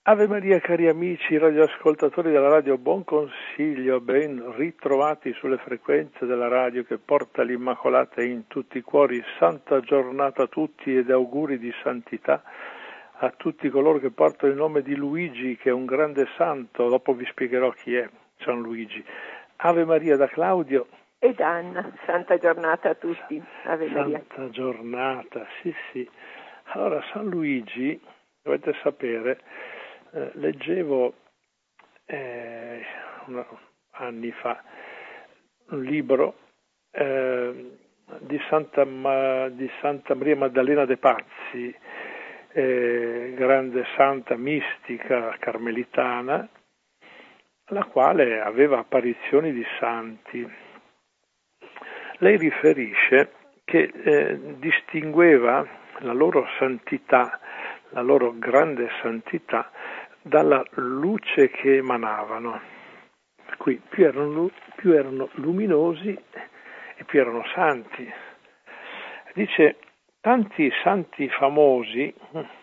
Ave Maria, cari amici radioascoltatori della radio, buon consiglio, ben ritrovati sulle frequenze della radio che porta l'Immacolata in tutti i cuori. Santa giornata a tutti ed auguri di santità a tutti coloro che portano il nome di Luigi, che è un grande santo. Dopo vi spiegherò chi è San Luigi. Ave Maria da Claudio. Ed Anna, santa giornata a tutti. Ave Maria. Santa giornata, sì. Allora, San Luigi, dovete sapere, leggevo anni fa un libro di Santa Maria Maddalena de Pazzi, grande santa mistica carmelitana, la quale aveva apparizioni di santi. Lei riferisce che distingueva la loro santità, la loro grande santità, dalla luce che emanavano. Per cui più erano luminosi e più erano santi. Dice, tanti santi famosi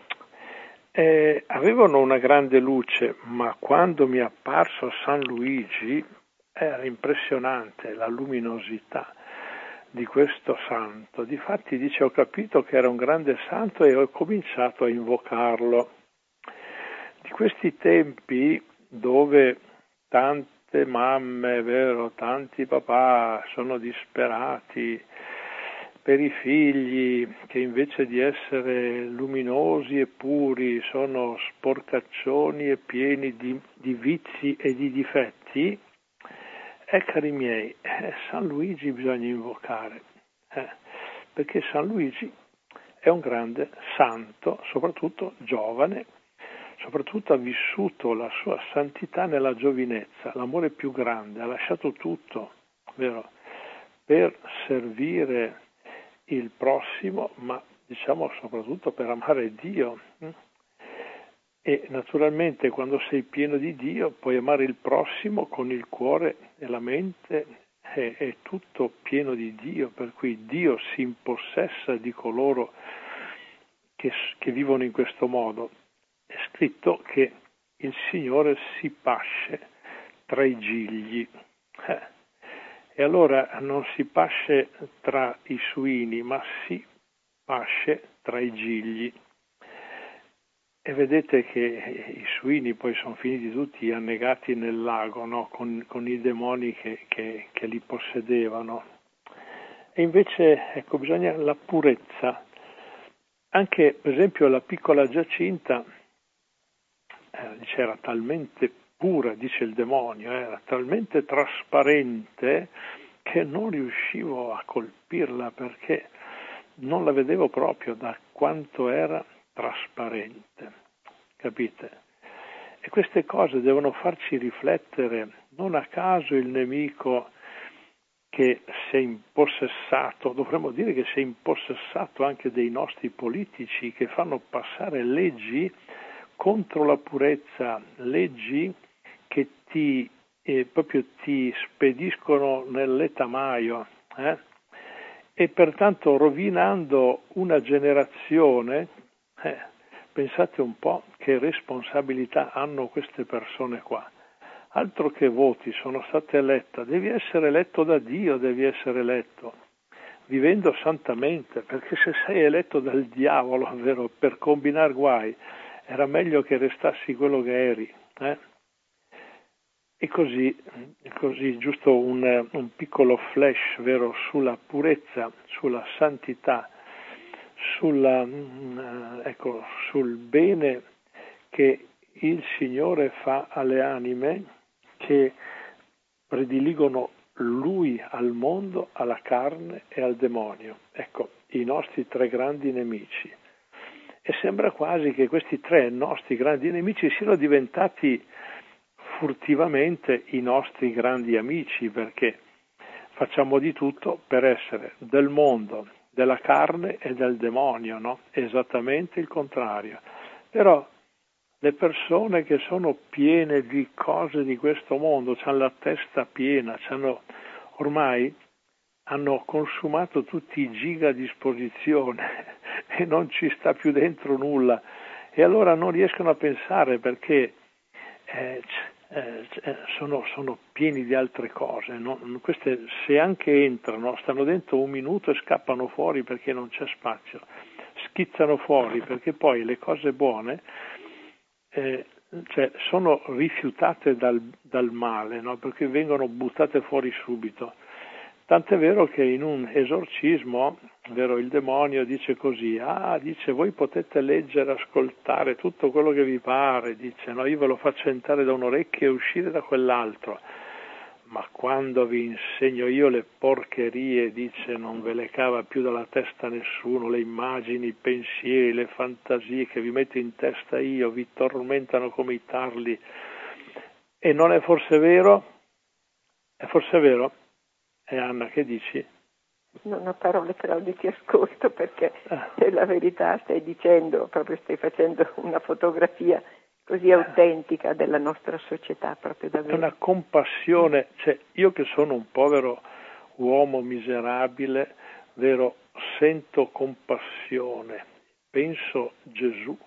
avevano una grande luce, ma quando mi è apparso San Luigi era impressionante la luminosità di questo santo. Difatti dice, ho capito che era un grande santo e ho cominciato a invocarlo. Di questi tempi dove tante mamme, tanti papà sono disperati per i figli che invece di essere luminosi e puri sono sporcaccioni e pieni di vizi e di difetti, cari miei, San Luigi bisogna invocare, perché San Luigi è un grande santo, soprattutto giovane, soprattutto ha vissuto la sua santità nella giovinezza, l'amore più grande, ha lasciato tutto, vero, per servire il prossimo, ma diciamo soprattutto per amare Dio. E naturalmente quando sei pieno di Dio puoi amare il prossimo con il cuore e la mente, è tutto pieno di Dio, per cui Dio si impossessa di coloro che vivono in questo modo. È scritto che il Signore si pasce tra i gigli. E allora non si pasce tra i suini, ma si pasce tra i gigli. E vedete che i suini poi sono finiti tutti annegati nel lago, no? con i demoni che li possedevano. E invece, ecco, bisogna la purezza. Anche, per esempio, la piccola Giacinta era talmente pura, dice il demonio, era talmente trasparente che non riuscivo a colpirla perché non la vedevo proprio da quanto era trasparente, capite? E queste cose devono farci riflettere. Non a caso il nemico che si è impossessato, dovremmo dire che si è impossessato anche dei nostri politici che fanno passare leggi contro la purezza, leggi che proprio ti spediscono nell'etamaio, e pertanto rovinando una generazione. Pensate un po' che responsabilità hanno queste persone qua. Altro che voti, sono state elette, devi essere eletto da Dio, devi essere eletto vivendo santamente, perché se sei eletto dal diavolo, vero, per combinare guai, era meglio che restassi quello che eri. E così, giusto un piccolo flash, vero, sulla purezza, sulla santità, sul bene che il Signore fa alle anime che prediligono Lui al mondo, alla carne e al demonio. Ecco, i nostri tre grandi nemici. E sembra quasi che questi tre nostri grandi nemici siano diventati furtivamente i nostri grandi amici, perché facciamo di tutto per essere del mondo, della carne e del demonio, no? Esattamente il contrario. Però le persone che sono piene di cose di questo mondo, hanno la testa piena, ormai hanno consumato tutti i giga a disposizione e non ci sta più dentro nulla. e allora non riescono a pensare perché sono pieni di altre cose, no? Queste, se anche entrano, stanno dentro un minuto e scappano fuori perché non c'è spazio, schizzano fuori perché poi le cose buone sono rifiutate dal male, no? Perché vengono buttate fuori subito. Tant'è vero che in un esorcismo, vero, il demonio dice così, dice voi potete leggere, ascoltare tutto quello che vi pare, dice, no, io ve lo faccio entrare da un orecchio e uscire da quell'altro, ma quando vi insegno io le porcherie, dice, non ve le cava più dalla testa nessuno, le immagini, i pensieri, le fantasie che vi metto in testa io, vi tormentano come i tarli. E non è forse vero? È forse vero? E Anna, che dici? Non ho parole, Claudio, ti ascolto perché è la verità, stai dicendo, proprio stai facendo una fotografia così autentica della nostra società, proprio davvero. È una compassione, cioè io che sono un povero uomo miserabile, vero, sento compassione, penso Gesù,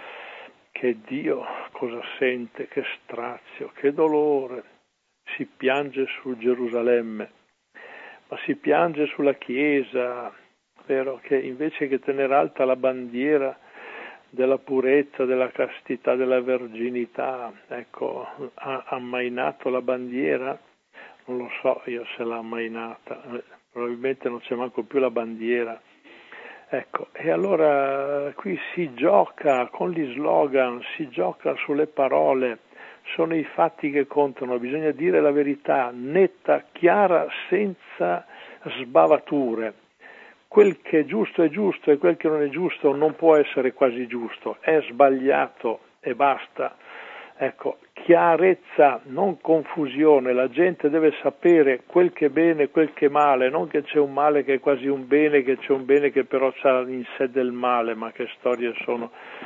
che Dio cosa sente, che strazio, che dolore, si piange su Gerusalemme, ma si piange sulla Chiesa, vero, che invece che tenere alta la bandiera della purezza, della castità, della verginità, ecco, ha ammainato la bandiera? Non lo so io se l'ha ammainata, probabilmente non c'è manco più la bandiera. Ecco, e allora qui si gioca con gli slogan, si gioca sulle parole, sono i fatti che contano, bisogna dire la verità, netta, chiara, senza sbavature. Quel che è giusto e quel che non è giusto non può essere quasi giusto, è sbagliato e basta. Ecco, chiarezza, non confusione, la gente deve sapere quel che è bene e quel che è male, non che c'è un male che è quasi un bene, che c'è un bene che però c'ha in sé del male, ma che storie sono.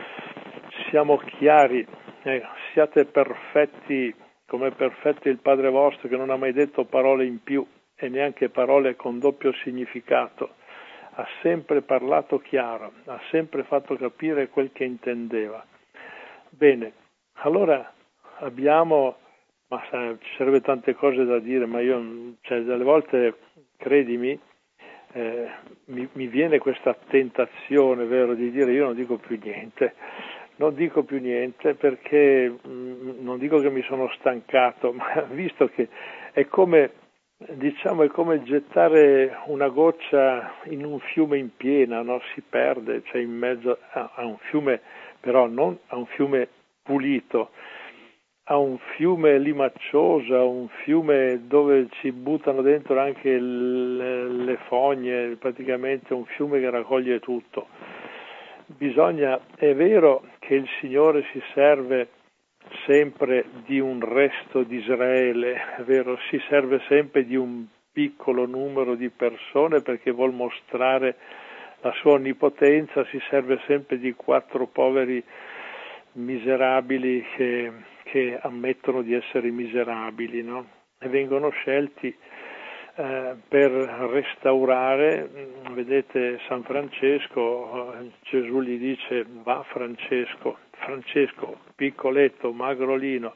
Siamo chiari, siate perfetti, come perfetto il Padre vostro che non ha mai detto parole in più e neanche parole con doppio significato. Ha sempre parlato chiaro, ha sempre fatto capire quel che intendeva. Bene, allora abbiamo, ma ci sarebbe tante cose da dire, ma io, delle volte, credimi, mi viene questa tentazione, vero, di dire io non dico più niente perché non dico che mi sono stancato, ma visto che è come gettare una goccia in un fiume in piena, no? Si perde, cioè in mezzo a un fiume, però non a un fiume pulito, a un fiume limaccioso, a un fiume dove ci buttano dentro anche le fogne, praticamente un fiume che raccoglie tutto. È vero che il Signore si serve sempre di un resto di Israele, è vero, si serve sempre di un piccolo numero di persone perché vuol mostrare la sua onnipotenza, si serve sempre di 4 poveri miserabili che ammettono di essere miserabili, no? E vengono scelti per restaurare. Vedete San Francesco, Gesù gli dice va Francesco, piccoletto, magrolino,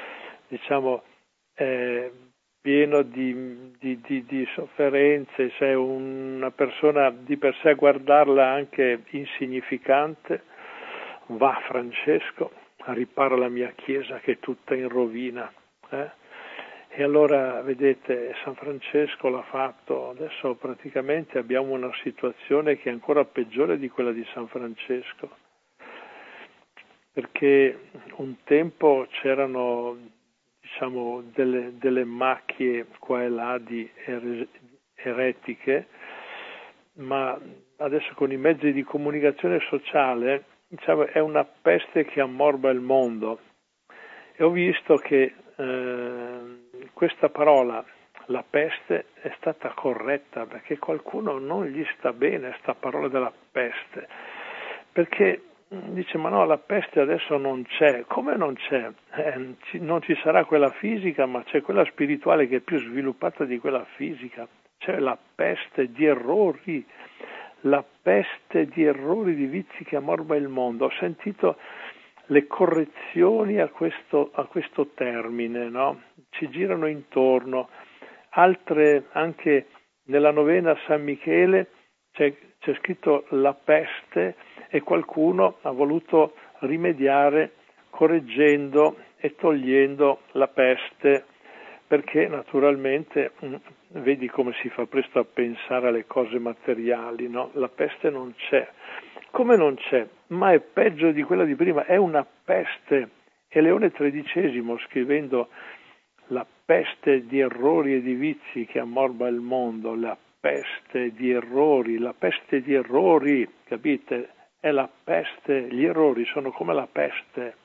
pieno di sofferenze, sei una persona di per sé a guardarla anche insignificante, va Francesco, ripara la mia chiesa che è tutta in rovina. E allora, vedete, San Francesco l'ha fatto, adesso praticamente abbiamo una situazione che è ancora peggiore di quella di San Francesco, perché un tempo c'erano, delle macchie qua e là di eretiche, ma adesso con i mezzi di comunicazione sociale, è una peste che ammorba il mondo. E ho visto che questa parola, la peste, è stata corretta perché qualcuno non gli sta bene sta parola della peste, perché dice ma no, la peste adesso non c'è. Come non c'è? Non ci sarà quella fisica, ma c'è quella spirituale che è più sviluppata di quella fisica. C'è la peste di errori, di vizi che ammorba il mondo. Ho sentito le correzioni a questo termine, no? Ci girano intorno. Altre, anche nella novena a San Michele c'è scritto la peste e qualcuno ha voluto rimediare correggendo e togliendo la peste, perché naturalmente vedi come si fa presto a pensare alle cose materiali, no? La peste non c'è. Come non c'è? Ma è peggio di quella di prima, è una peste. E Leone XIII, scrivendo la peste di errori e di vizi che ammorba il mondo, la peste di errori, capite? È la peste, gli errori sono come la peste,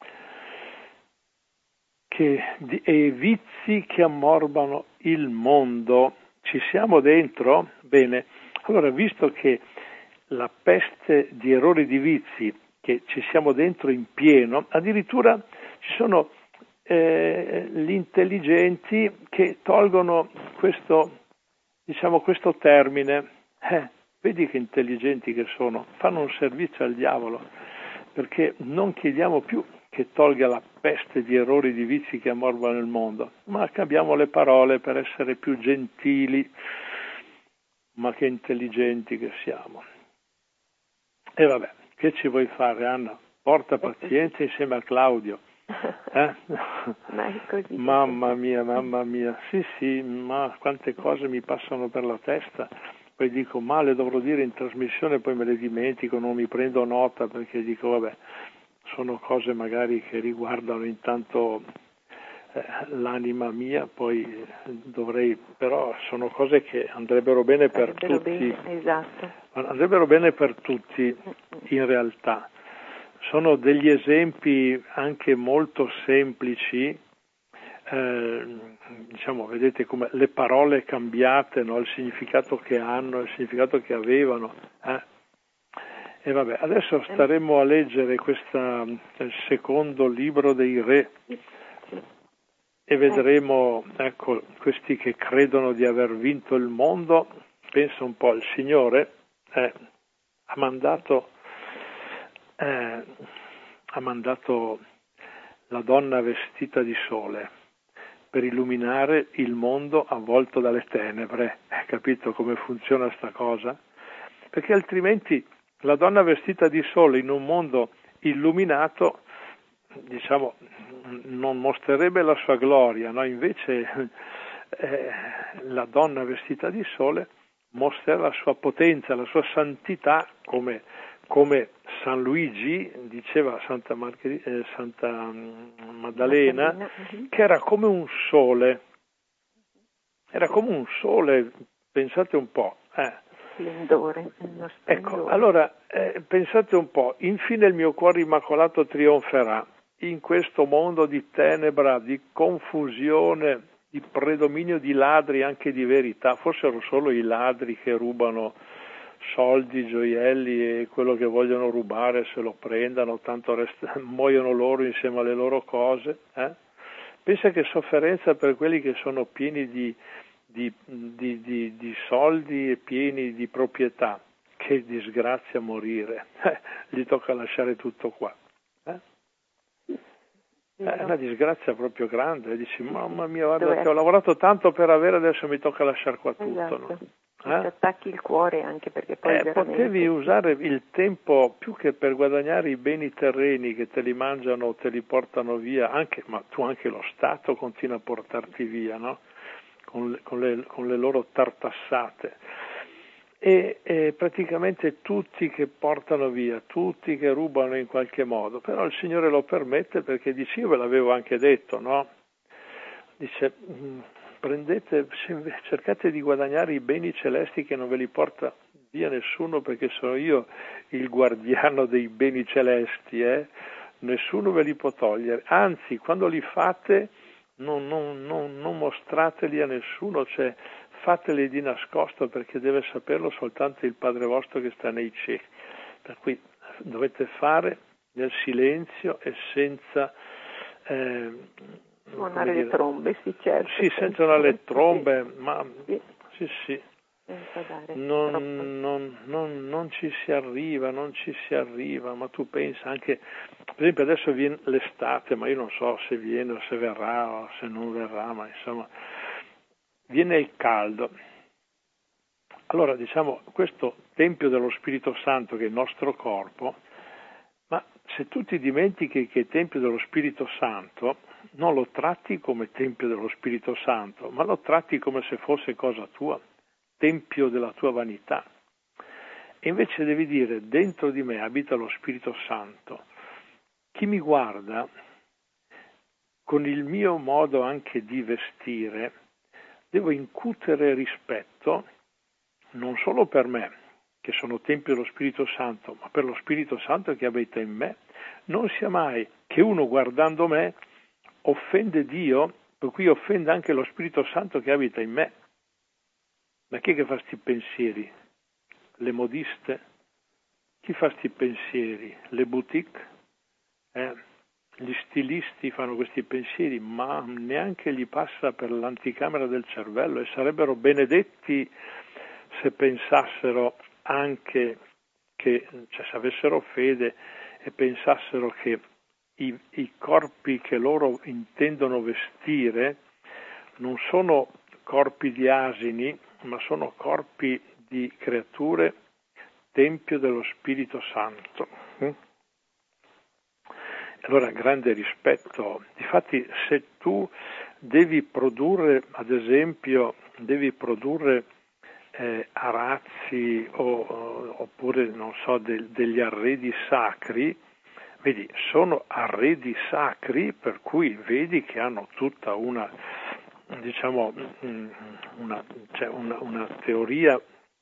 e i vizi che ammorbano il mondo. Ci siamo dentro? Bene, allora visto che la peste di errori e di vizi, che ci siamo dentro in pieno, addirittura ci sono gli intelligenti che tolgono questo termine. Vedi che intelligenti che sono, fanno un servizio al diavolo, perché non chiediamo più che tolga la peste di errori e di vizi che ammorbano il mondo, ma cambiamo le parole per essere più gentili, ma che intelligenti che siamo. E vabbè, che ci vuoi fare, Anna? Porta pazienza insieme a Claudio. Ma è così. Mamma mia, sì, ma quante cose mi passano per la testa. Poi dico, ma le dovrò dire in trasmissione, poi me le dimentico, non mi prendo nota, perché dico, vabbè, sono cose magari che riguardano intanto l'anima mia, poi dovrei, però sono cose che andrebbero bene per tutti. Esatto. Andrebbero bene per tutti, in realtà. Sono degli esempi anche molto semplici, vedete come le parole cambiate, no? Il significato che hanno, il significato che avevano. E vabbè, adesso staremo a leggere il secondo libro dei re e vedremo, ecco, questi che credono di aver vinto il mondo. Pensa un po', il Signore ha mandato la donna vestita di sole per illuminare il mondo avvolto dalle tenebre. Capito come funziona sta cosa? Perché altrimenti la donna vestita di sole in un mondo illuminato, non mostrerebbe la sua gloria, no? Invece la donna vestita di sole mostra la sua potenza, la sua santità, come San Luigi diceva Santa Maddalena, che era come un sole. Era come un sole, pensate un po'. Splendore. Ecco, allora pensate un po', infine il mio cuore immacolato trionferà in questo mondo di tenebra, di confusione, di predominio di ladri, anche di verità. Forse erano solo i ladri che rubano soldi, gioielli, e quello che vogliono rubare se lo prendano, tanto muoiono loro insieme alle loro cose. Pensa che sofferenza per quelli che sono pieni di soldi e pieni di proprietà. Che disgrazia morire. Gli tocca lasciare tutto qua. È una disgrazia proprio grande. Dici, mamma mia, guarda che ho lavorato tanto per avere, adesso mi tocca lasciare qua tutto. Esatto. No? Ti attacchi il cuore, anche perché poi veramente... Potevi usare il tempo più che per guadagnare i beni terreni che te li mangiano o te li portano via, ma tu anche lo Stato continua a portarti via, no? Con le loro tartassate. E praticamente tutti che portano via, tutti che rubano in qualche modo, però il Signore lo permette perché dice, io ve l'avevo anche detto, no? Dice, cercate di guadagnare i beni celesti che non ve li porta via nessuno, perché sono io il guardiano dei beni celesti, nessuno ve li può togliere, anzi quando li fate non mostrateli a nessuno, cioè fateli di nascosto, perché deve saperlo soltanto il Padre vostro che sta nei cieli, per cui dovete fare nel silenzio e senza suonare le trombe, sì, certo. Sì, senza le trombe, ma sì. non ci si arriva, ma tu pensa anche, per esempio adesso viene l'estate, ma io non so se viene o se verrà o se non verrà, ma insomma viene il caldo. Allora diciamo questo Tempio dello Spirito Santo che è il nostro corpo, ma se tu ti dimentichi che è Tempio dello Spirito Santo, non lo tratti come Tempio dello Spirito Santo, ma lo tratti come se fosse cosa tua, Tempio della tua vanità. E invece devi dire, dentro di me abita lo Spirito Santo. Chi mi guarda, con il mio modo anche di vestire, devo incutere rispetto non solo per me, che sono Tempio dello Spirito Santo, ma per lo Spirito Santo che abita in me. Non sia mai che uno guardando me offende Dio, per cui offende anche lo Spirito Santo che abita in me. Ma chi è che fa sti pensieri? Le modiste? Chi fa sti pensieri? Le boutique? Gli stilisti fanno questi pensieri, ma neanche gli passa per l'anticamera del cervello, e sarebbero benedetti se pensassero anche che, cioè se avessero fede e pensassero che i corpi che loro intendono vestire non sono corpi di asini, ma sono corpi di creature, Tempio dello Spirito Santo. Allora grande rispetto. Difatti se tu devi produrre, ad esempio, arazzi oppure non so degli arredi sacri, vedi, sono arredi sacri per cui vedi che hanno tutta una, diciamo, una teoria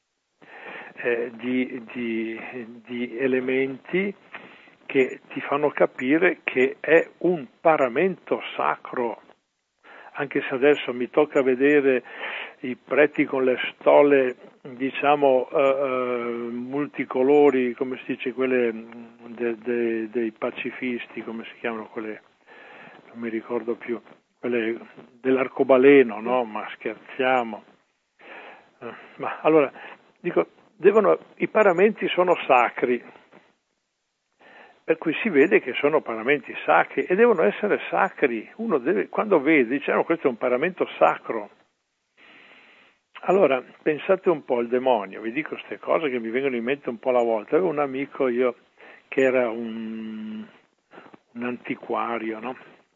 di elementi che ti fanno capire che è un paramento sacro, anche se adesso mi tocca vedere i preti con le stole, diciamo, multicolori, come si dice, quelle dei pacifisti, come si chiamano quelle, non mi ricordo più, quelle dell'arcobaleno, no? Ma scherziamo. Ma allora, dico, i paramenti sono sacri, per cui si vede che sono paramenti sacri e devono essere sacri. Uno deve, quando vede, diciamo, questo è un paramento sacro. Allora, pensate un po' al demonio, vi dico queste cose che mi vengono in mente un po' alla volta. Avevo un amico io che era un antiquario, no?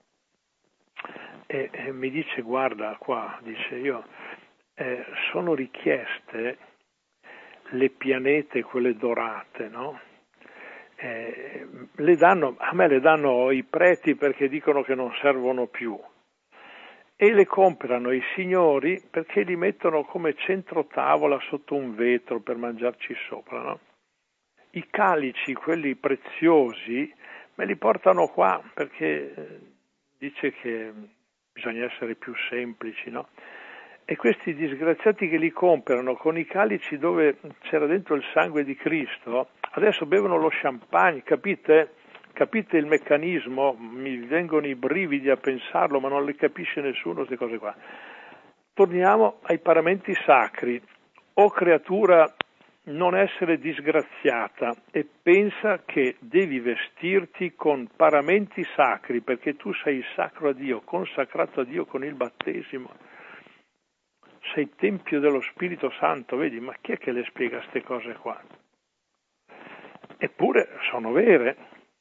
E mi dice, guarda qua, dice io, sono richieste le pianete, quelle dorate, no? A me le danno i preti perché dicono che non servono più, e le comprano i signori perché li mettono come centro tavola sotto un vetro per mangiarci sopra, no? I calici, quelli preziosi, me li portano qua perché dice che bisogna essere più semplici, no? E questi disgraziati che li comprano con i calici dove c'era dentro il sangue di Cristo, adesso bevono lo champagne, capite? Capite il meccanismo? Mi vengono i brividi a pensarlo, ma non le capisce nessuno queste cose qua. Torniamo ai paramenti sacri. O creatura, non essere disgraziata e pensa che devi vestirti con paramenti sacri, perché tu sei sacro a Dio, consacrato a Dio con il battesimo. Sei Tempio dello Spirito Santo, vedi, ma chi è che le spiega queste cose qua? Eppure sono vere.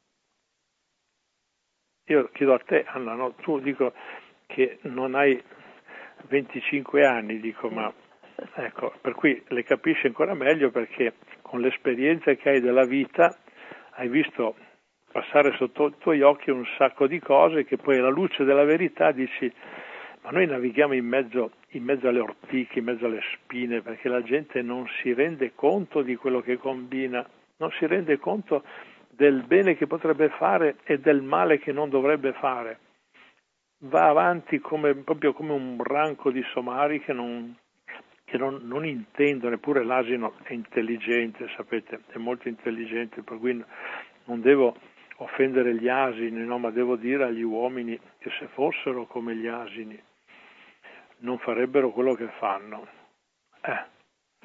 Io chiedo a te, Anna, no? Tu dico che non hai 25 anni, dico, ma ecco, per cui le capisci ancora meglio perché con l'esperienza che hai della vita hai visto passare sotto i tuoi occhi un sacco di cose che poi alla luce della verità dici, ma noi navighiamo in mezzo alle ortiche, in mezzo alle spine, perché la gente non si rende conto di quello che combina, non si rende conto del bene che potrebbe fare e del male che non dovrebbe fare. Va avanti proprio come un branco di somari che non intendono, neppure l'asino è intelligente, sapete, è molto intelligente, per cui non devo offendere gli asini, no, ma devo dire agli uomini che se fossero come gli asini non farebbero quello che fanno.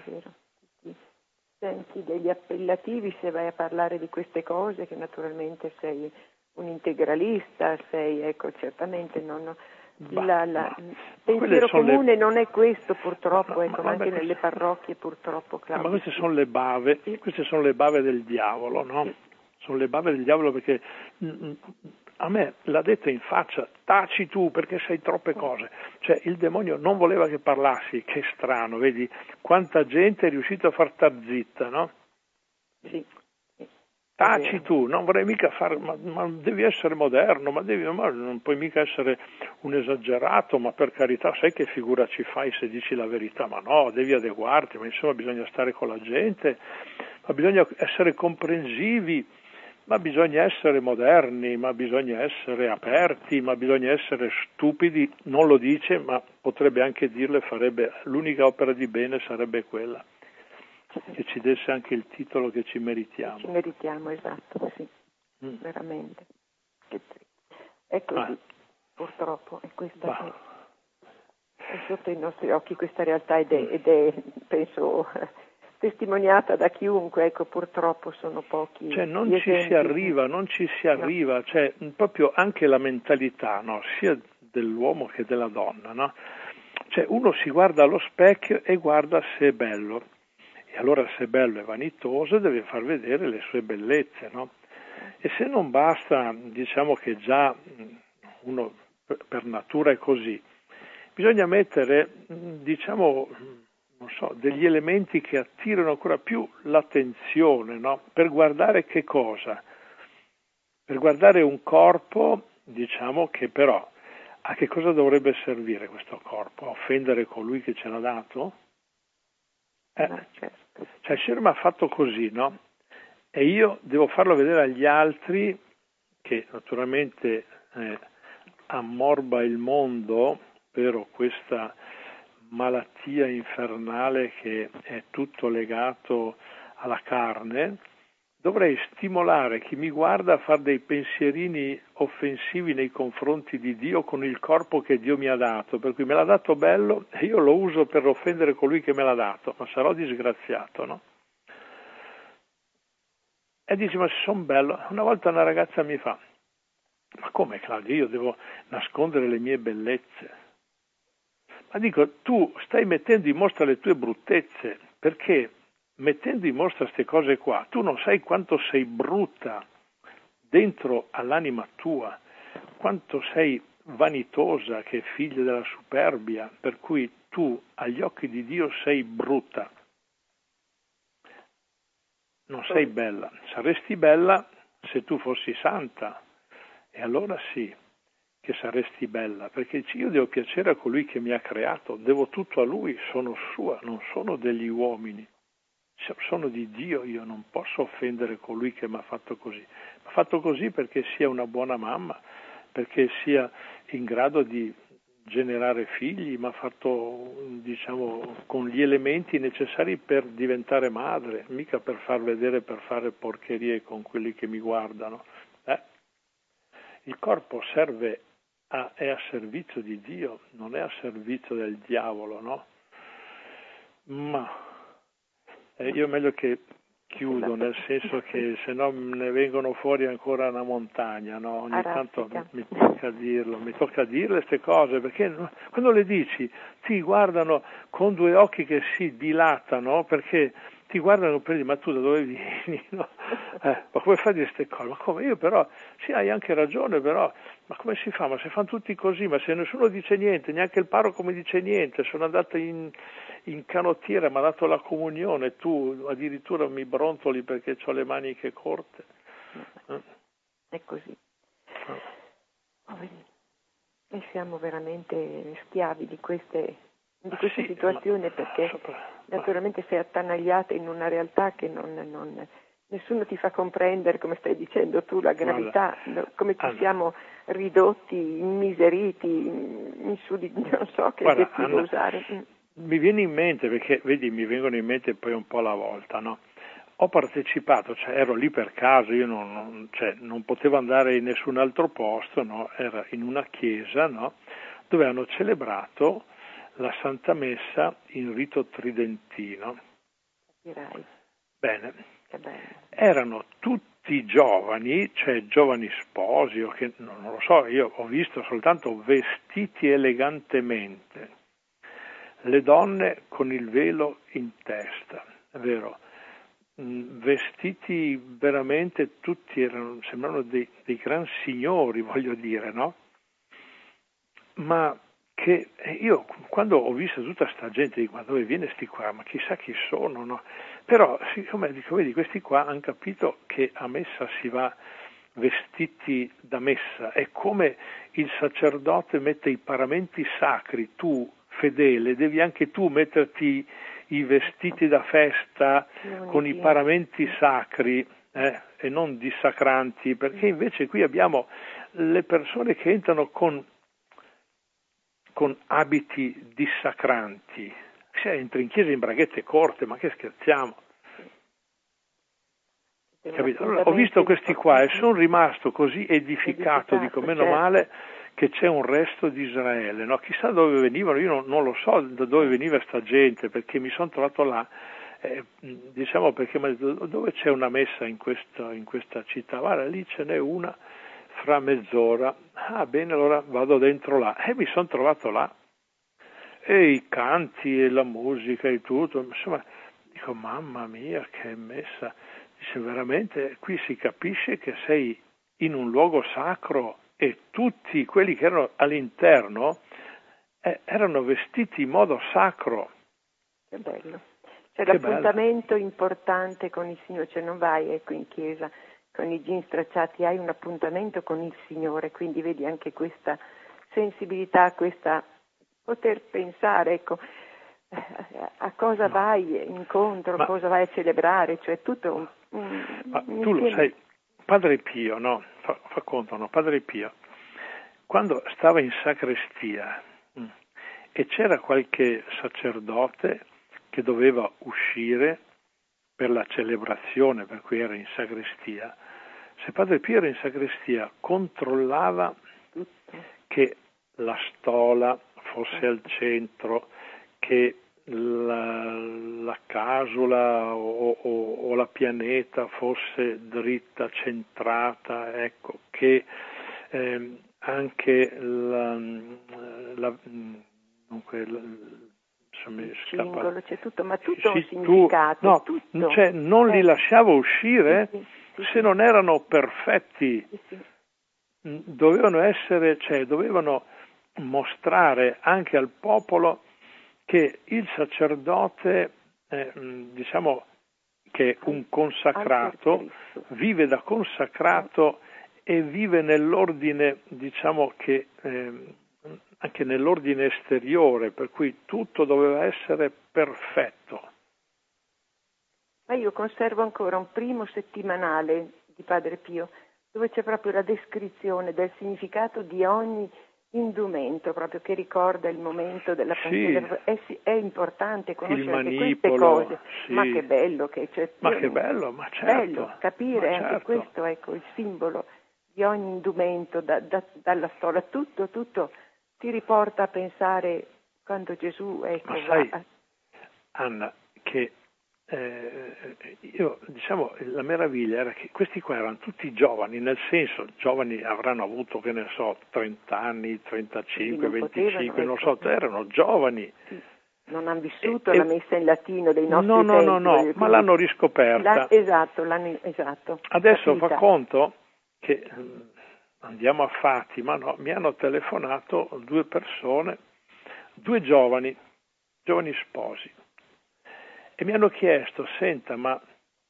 vero. Senti degli appellativi se vai a parlare di queste cose, che naturalmente sei un integralista, certamente non... Il pensiero comune non è questo purtroppo, anche nelle parrocchie purtroppo, Claudio. Ma queste sono le bave, del diavolo, no? Sì. Sono le bave del diavolo perché a me l'ha detto in faccia, taci tu perché sai troppe cose. Cioè il demonio non voleva che parlassi, che strano, vedi quanta gente è riuscita a far star zitta, no? Sì. Taci tu, non vorrei mica fare, ma devi essere moderno, ma non puoi mica essere un esagerato, ma per carità, sai che figura ci fai se dici la verità? Ma no, devi adeguarti, ma insomma bisogna stare con la gente, ma bisogna essere comprensivi, ma bisogna essere moderni, ma bisogna essere aperti, ma bisogna essere stupidi, non lo dice, ma potrebbe anche dirlo e farebbe, l'unica opera di bene sarebbe quella. Che ci desse anche il titolo che ci meritiamo. Ci meritiamo, esatto, sì, veramente. È così, purtroppo, è questa è sotto i nostri occhi questa realtà ed è penso, testimoniata da chiunque, ecco, purtroppo sono pochi. Cioè non ci si arriva, no. Cioè proprio anche la mentalità, no? Sia dell'uomo che della donna, no? Cioè uno si guarda allo specchio e guarda se è bello. E allora se è bello e vanitoso deve far vedere le sue bellezze, no? E se non basta, diciamo che già uno per natura è così, bisogna mettere, diciamo, non so, degli elementi che attirano ancora più l'attenzione, no? Per guardare che cosa? Per guardare un corpo, diciamo che però a che cosa dovrebbe servire questo corpo? A offendere colui che ce l'ha dato? Certo. Cioè il Signore mi ha fatto così, no? E io devo farlo vedere agli altri, che naturalmente ammorba il mondo, ovvero questa malattia infernale che è tutto legato alla carne. Dovrei stimolare chi mi guarda a fare dei pensierini offensivi nei confronti di Dio con il corpo che Dio mi ha dato, per cui me l'ha dato bello e io lo uso per offendere colui che me l'ha dato, ma sarò disgraziato, no? E dici, ma se sono bello, una volta una ragazza mi fa, ma come Claudio, io devo nascondere le mie bellezze? Ma dico, tu stai mettendo in mostra le tue bruttezze, perché mettendo in mostra queste cose qua, tu non sai quanto sei brutta dentro all'anima tua, quanto sei vanitosa, che è figlia della superbia, per cui tu agli occhi di Dio sei brutta. Non sei bella. Saresti bella se tu fossi santa, e allora sì che saresti bella, perché io devo piacere a colui che mi ha creato, devo tutto a lui, sono sua, non sono degli uomini. Sono di Dio, io non posso offendere colui che mi ha fatto così. Mi ha fatto così perché sia una buona mamma, perché sia in grado di generare figli, mi ha fatto, diciamo, con gli elementi necessari per diventare madre, mica per far vedere, per fare porcherie con quelli che mi guardano. Il corpo è a servizio di Dio, non è a servizio del diavolo, no? Ma io è meglio che chiudo, nel senso che se no ne vengono fuori ancora una montagna, no? Ogni tanto mi tocca dirle queste cose, perché quando le dici ti guardano con due occhi che si dilatano, perché ti guardano per dire, ma tu da dove vieni? No? Ma come fai di queste cose? Ma come? Io però, sì, hai anche ragione, però, ma come si fa? Ma se fanno tutti così, ma se nessuno dice niente, neanche il parroco mi dice niente, sono andato in canottiera, mi ha dato la comunione, tu addirittura mi brontoli perché ho le maniche corte. È così. E siamo veramente schiavi di queste situazioni, perché naturalmente sei attanagliata in una realtà che nessuno ti fa comprendere, come stai dicendo tu, la gravità, come ci siamo ridotti, immiseriti, non so che aggettivo usare. Mi viene in mente, perché vedi, mi vengono in mente poi un po' alla volta, no? Ho partecipato, cioè ero lì per caso, io non potevo andare in nessun altro posto, no? Era in una chiesa, no? Dove hanno celebrato la Santa Messa in rito tridentino. Capirai. Bene. Che bello. Erano tutti giovani, cioè giovani sposi, o che non lo so, io ho visto soltanto vestiti elegantemente, le donne con il velo in testa, è vero, vestiti veramente tutti sembravano dei gran signori, voglio dire, no? Ma che io quando ho visto tutta sta gente dico, ma dove viene sti qua? Ma chissà chi sono, no? Però siccome dico, vedi, questi qua hanno capito che a messa si va vestiti da messa, è come il sacerdote mette i paramenti sacri, tu fedele devi anche tu metterti i vestiti da festa con i paramenti sacri e non dissacranti, perché invece qui abbiamo le persone che entrano con abiti dissacranti. Se entri in chiesa in braghette corte, ma che scherziamo? Capito? Allora, ho visto questi qua e sono rimasto così edificato, dico meno male che c'è un resto di Israele, no? Chissà dove venivano, io non lo so da dove veniva sta gente, perché mi sono trovato là, diciamo perché mi ha detto dove c'è una messa in questa città, guarda lì ce n'è una fra mezz'ora, ah bene allora vado dentro là, e mi sono trovato là, e i canti e la musica e tutto, insomma dico mamma mia che messa, dice veramente qui si capisce che sei in un luogo sacro e tutti quelli che erano all'interno erano vestiti in modo sacro. Che bello. C'è l'appuntamento importante con il Signore, cioè non vai ecco in chiesa con i jeans stracciati, hai un appuntamento con il Signore, quindi vedi anche questa sensibilità, questa poter pensare, ecco, a cosa vai incontro, cosa vai a celebrare, cioè tutto ma tu lo sai, Padre Pio, no? Fa conto, no? Padre Pio, quando stava in sacrestia e c'era qualche sacerdote che doveva uscire per la celebrazione per cui era in sacrestia, se Padre Pio era in sacrestia controllava che la stola fosse al centro, che la casula o la pianeta fosse dritta, centrata, ecco, che anche il singolo, c'è tutto, ma tutto un significato. No, tutto. Cioè, non li lasciava uscire se non erano perfetti. Dovevano essere, cioè dovevano mostrare anche al popolo che il sacerdote, diciamo che è un consacrato, vive da consacrato e vive nell'ordine, diciamo che anche nell'ordine esteriore, per cui tutto doveva essere perfetto. Ma io conservo ancora un primo settimanale di Padre Pio, dove c'è proprio la descrizione del significato di ogni indumento, proprio che ricorda il momento della canzone. È importante conoscere anche queste cose, ma che bello che c'è. Ma che bello, ma certo. Bello capire anche questo, ecco, il simbolo di ogni indumento, dalla storia, tutto ti riporta a pensare quando Gesù, ecco, ma sai, Anna, che io, diciamo, la meraviglia era che questi qua erano tutti giovani, nel senso, giovani avranno avuto, che ne so, 30 anni, 35, 25, non so, erano giovani. Sì. Non hanno vissuto la messa in latino dei nostri tempi. No, ma l'hanno riscoperta. Esatto. Adesso fa conto che andiamo a Fatima, no? Mi hanno telefonato 2 persone, 2 giovani sposi, e mi hanno chiesto, senta, ma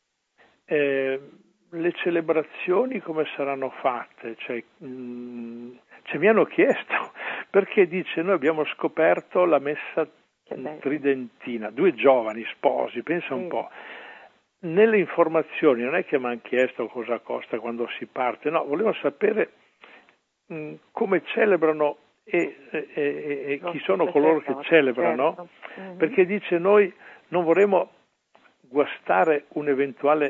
le celebrazioni come saranno fatte? Cioè, mi hanno chiesto, perché dice, noi abbiamo scoperto la messa tridentina, 2 giovani sposi, pensa un po'. Nelle informazioni non è che mi hanno chiesto cosa costa quando si parte, no, volevo sapere come celebrano e chi sono coloro che celebrano, perché dice noi non vorremmo guastare un eventuale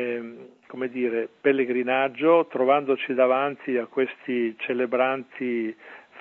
pellegrinaggio trovandoci davanti a questi celebranti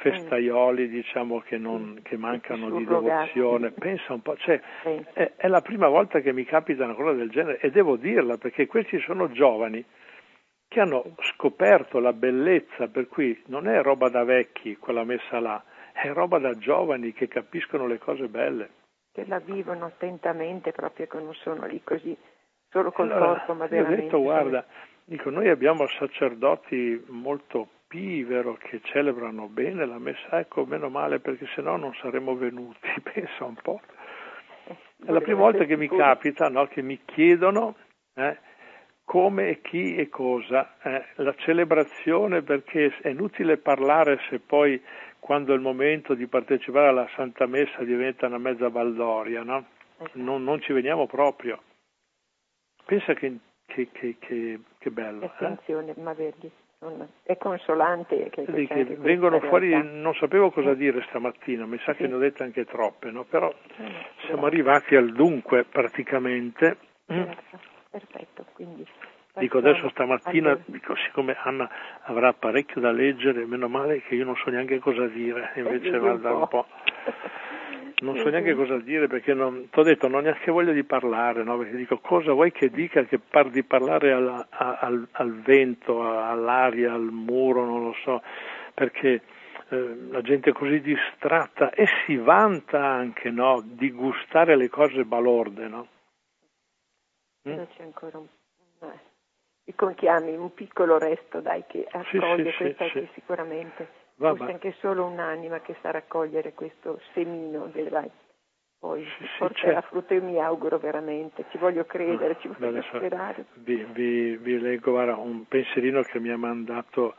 festaioli, diciamo, che mancano di devozione. Pensa un po', è la prima volta che mi capita una cosa del genere, e devo dirla, perché questi sono giovani che hanno scoperto la bellezza, per cui non è roba da vecchi quella messa là, è roba da giovani che capiscono le cose belle. Che la vivono attentamente, proprio che non sono lì così, solo col corpo, ma veramente. Ho detto, guarda, noi abbiamo sacerdoti molto pivero che celebrano bene la messa, ecco, meno male, perché sennò non saremmo venuti, pensa un po'. È la prima volta che mi capita, no, che mi chiedono come e chi e cosa, la celebrazione, perché è inutile parlare se poi quando è il momento di partecipare alla Santa Messa diventa una mezza baldoria, no? Non ci veniamo proprio. Pensa che bello. Attenzione, ma vedi, è consolante che vengono fuori, non sapevo cosa dire stamattina, mi sa che ne ho dette anche troppe, no? Però siamo arrivati al dunque praticamente. Perfetto, quindi dico adesso stamattina, siccome Anna avrà parecchio da leggere, meno male che io non so neanche cosa dire, invece guarda un po'. Non so neanche cosa dire, perché ti ho detto, non ho neanche voglia di parlare, no? Perché dico, cosa vuoi che dica, che di parlare al vento, all'aria, al muro, non lo so, perché la gente è così distratta e si vanta anche, no, di gustare le cose balorde, no? Però c'è ancora i conchiami, un piccolo resto, dai, che accoglie questa che sicuramente forse anche solo un'anima che sa raccogliere questo semino, vedrai, poi porterà frutto, io mi auguro veramente, ci voglio credere, ci voglio sperare. Vi leggo, guarda, un pensierino che mi ha mandato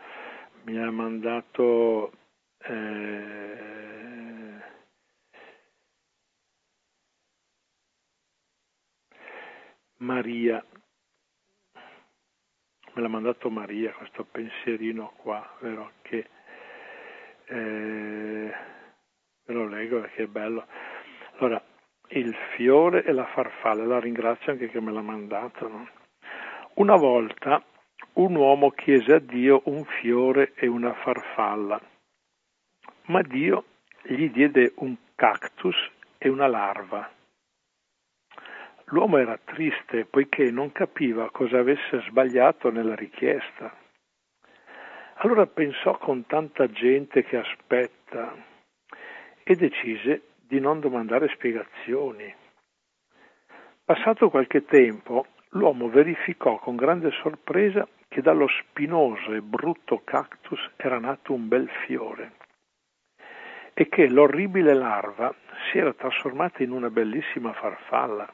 Maria. Me l'ha mandato Maria, questo pensierino qua, vero? Che ve lo leggo perché è bello. Allora, il fiore e la farfalla, la ringrazio anche che me l'ha mandato, no? Una volta un uomo chiese a Dio un fiore e una farfalla, ma Dio gli diede un cactus e una larva. L'uomo era triste poiché non capiva cosa avesse sbagliato nella richiesta. Allora pensò con tanta gente che aspetta e decise di non domandare spiegazioni. Passato qualche tempo, l'uomo verificò con grande sorpresa che dallo spinoso e brutto cactus era nato un bel fiore e che l'orribile larva si era trasformata in una bellissima farfalla.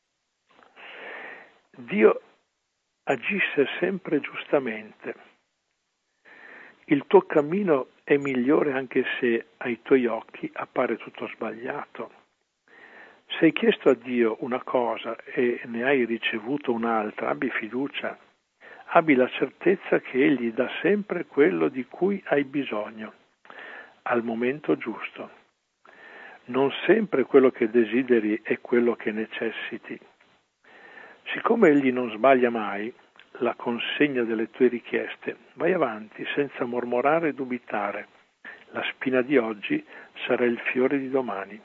Dio agisse sempre giustamente. Il tuo cammino è migliore anche se ai tuoi occhi appare tutto sbagliato. Se hai chiesto a Dio una cosa e ne hai ricevuto un'altra, abbi fiducia, abbi la certezza che Egli dà sempre quello di cui hai bisogno, al momento giusto. Non sempre quello che desideri è quello che necessiti. Siccome Egli non sbaglia mai la consegna delle tue richieste, vai avanti senza mormorare e dubitare. La spina di oggi sarà il fiore di domani.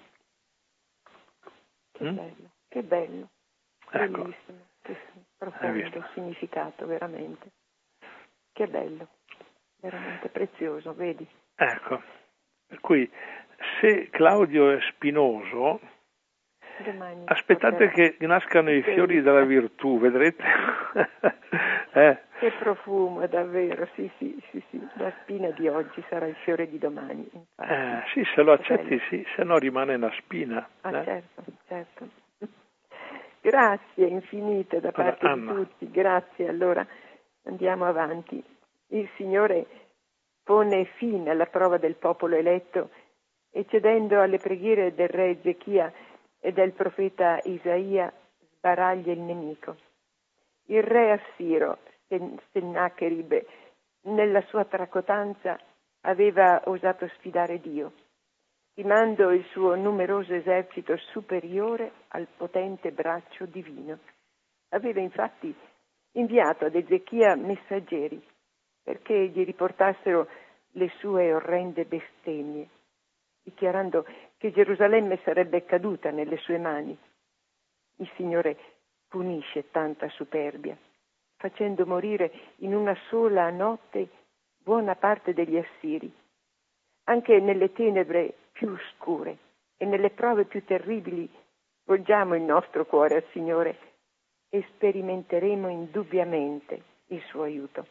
Che bello, ecco. Bellissimo, che profondo significato, veramente. Che bello, veramente prezioso, vedi? Ecco, per cui se Claudio è spinoso, domani aspettate che nascano i fiori della virtù, vedrete? Che profumo, davvero, sì, la spina di oggi sarà il fiore di domani. Sì, se lo accetti sì, se no rimane una spina. Certo. Grazie infinite da parte di tutti, grazie. Allora andiamo avanti. Il Signore pone fine alla prova del popolo eletto e cedendo alle preghiere del re Ezechia e del profeta Isaia sbaraglia il nemico. Il re Assiro, Sennacherib, nella sua tracotanza aveva osato sfidare Dio, stimando il suo numeroso esercito superiore al potente braccio divino. Aveva infatti inviato ad Ezechia messaggeri perché gli riportassero le sue orrende bestemmie, dichiarando che Gerusalemme sarebbe caduta nelle sue mani. Il Signore punisce tanta superbia, facendo morire in una sola notte buona parte degli assiri. Anche nelle tenebre più oscure e nelle prove più terribili volgiamo il nostro cuore al Signore e sperimenteremo indubbiamente il suo aiuto.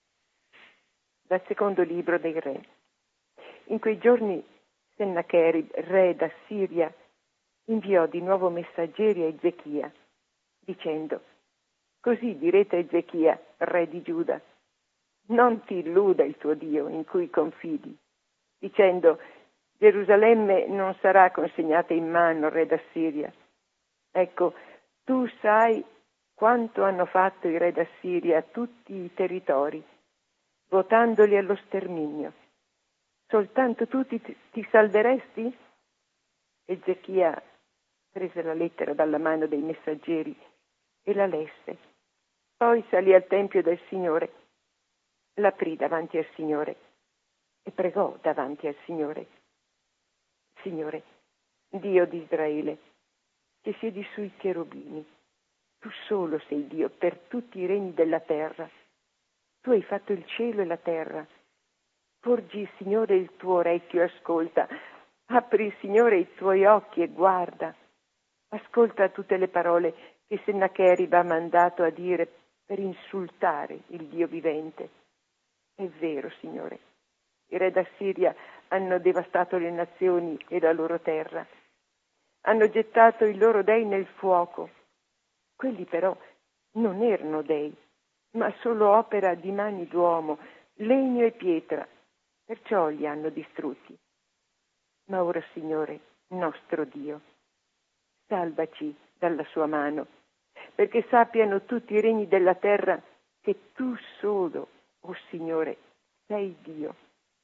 Dal secondo libro dei Re. In quei giorni Sennacherib, re d'Assiria, inviò di nuovo messaggeri a Ezechia, dicendo: così direte a Ezechia, re di Giuda, non ti illuda il tuo Dio in cui confidi, dicendo: Gerusalemme non sarà consegnata in mano al re d'Assiria. Ecco, tu sai quanto hanno fatto i re d'Assiria a tutti i territori, votandoli allo sterminio. Soltanto tu ti salveresti? Ezechia prese la lettera dalla mano dei messaggeri e la lesse. Poi salì al Tempio del Signore, l'aprì davanti al Signore e pregò davanti al Signore. Signore, Dio di Israele, che siedi sui cherubini, tu solo sei Dio per tutti i regni della terra. Tu hai fatto il cielo e la terra. Porgi, Signore, il tuo orecchio e ascolta. Apri, Signore, i tuoi occhi e guarda. Ascolta tutte le parole che Sennacherib ha mandato a dire per insultare il Dio vivente. È vero, Signore, i re d'Assiria hanno devastato le nazioni e la loro terra. Hanno gettato i loro dei nel fuoco. Quelli però non erano dei, ma solo opera di mani d'uomo, legno e pietra. Perciò li hanno distrutti. Ma ora, Signore, nostro Dio, salvaci dalla sua mano, perché sappiano tutti i regni della terra che tu solo, o Signore, sei Dio.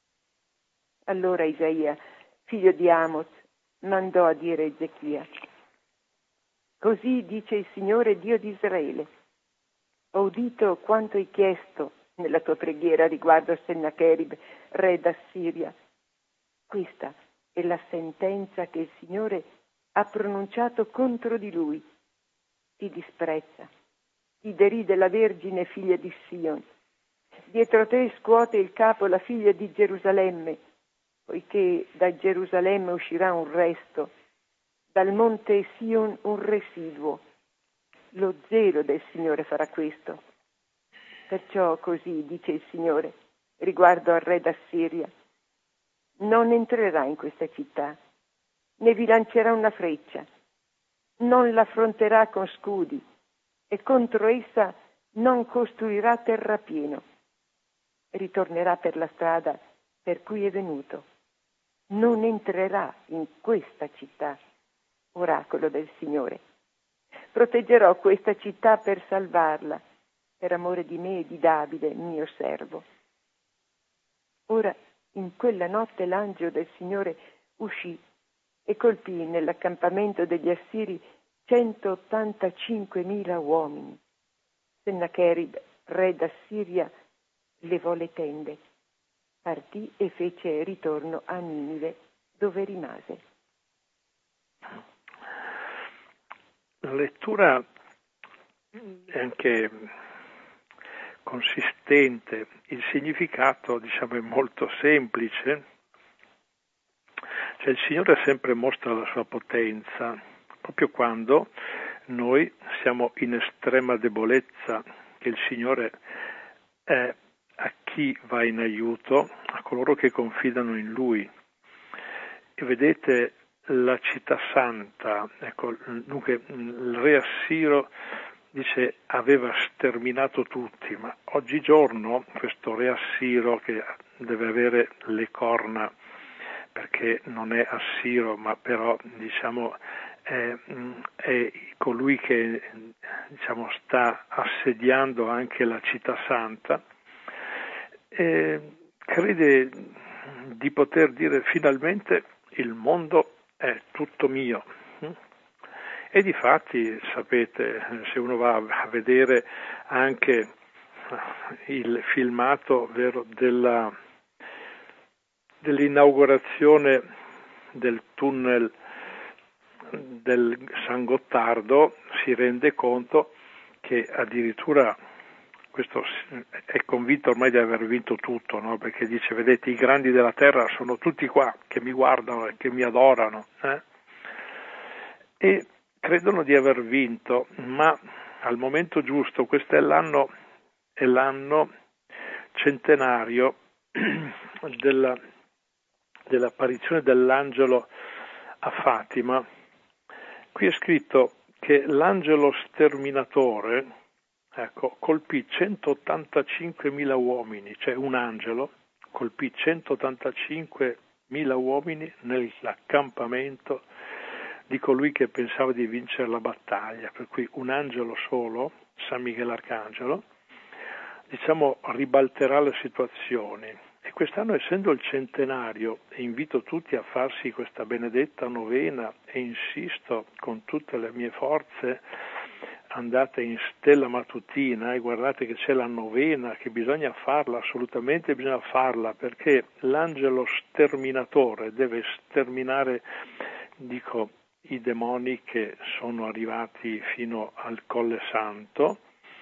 Allora Isaia, figlio di Amos, mandò a dire a Ezechia: così dice il Signore Dio di Israele: ho udito quanto hai chiesto nella tua preghiera riguardo a Sennacherib, re d'Assiria. Questa è la sentenza che il Signore ha pronunciato contro di lui. Ti disprezza, ti deride la Vergine figlia di Sion. Dietro te scuote il capo la figlia di Gerusalemme, poiché da Gerusalemme uscirà un resto, dal monte Sion un residuo. Lo zelo del Signore farà questo. Perciò così dice il Signore riguardo al re d'Assiria: non entrerà in questa città, né vi lancerà una freccia, non l'affronterà con scudi e contro essa non costruirà terrapieno. Ritornerà per la strada per cui è venuto. Non entrerà in questa città, oracolo del Signore. Proteggerò questa città per salvarla, per amore di me e di Davide, mio servo. Ora, in quella notte l'angelo del Signore uscì e colpì nell'accampamento degli Assiri 185.000 uomini. Sennacherib, re d'Assiria, levò le tende, partì e fece ritorno a Ninive, dove rimase. La lettura è anche consistente, il significato, diciamo, è molto semplice. Cioè il Signore sempre mostra la sua potenza, proprio quando noi siamo in estrema debolezza, che il Signore è a chi va in aiuto, a coloro che confidano in Lui. E vedete la città santa, ecco, dunque il re Assiro dice aveva sterminato tutti, ma oggigiorno questo re Assiro, che deve avere le corna perché non è Assiro, ma però diciamo è colui che diciamo sta assediando anche la città santa, crede di poter dire finalmente il mondo è tutto mio. E difatti, sapete, se uno va a vedere anche il filmato, vero, dell'inaugurazione del tunnel del San Gottardo si rende conto che addirittura questo è convinto ormai di aver vinto tutto, no? Perché dice, vedete, i grandi della terra sono tutti qua che mi guardano e che mi adorano, e credono di aver vinto, ma al momento giusto. Questo è l'anno centenario dell'apparizione dell'angelo a Fatima. Qui è scritto che l'angelo sterminatore, colpì 185.000 uomini, cioè un angelo colpì 185.000 uomini nell'accampamento di colui che pensava di vincere la battaglia, per cui un angelo solo, San Michele Arcangelo, ribalterà le situazioni. E quest'anno, essendo il centenario, e invito tutti a farsi questa benedetta novena, e insisto con tutte le mie forze, andate in stella mattutina e guardate che c'è la novena, che bisogna farla, assolutamente bisogna farla, perché l'angelo sterminatore deve sterminare, i demoni che sono arrivati fino al Colle Santo,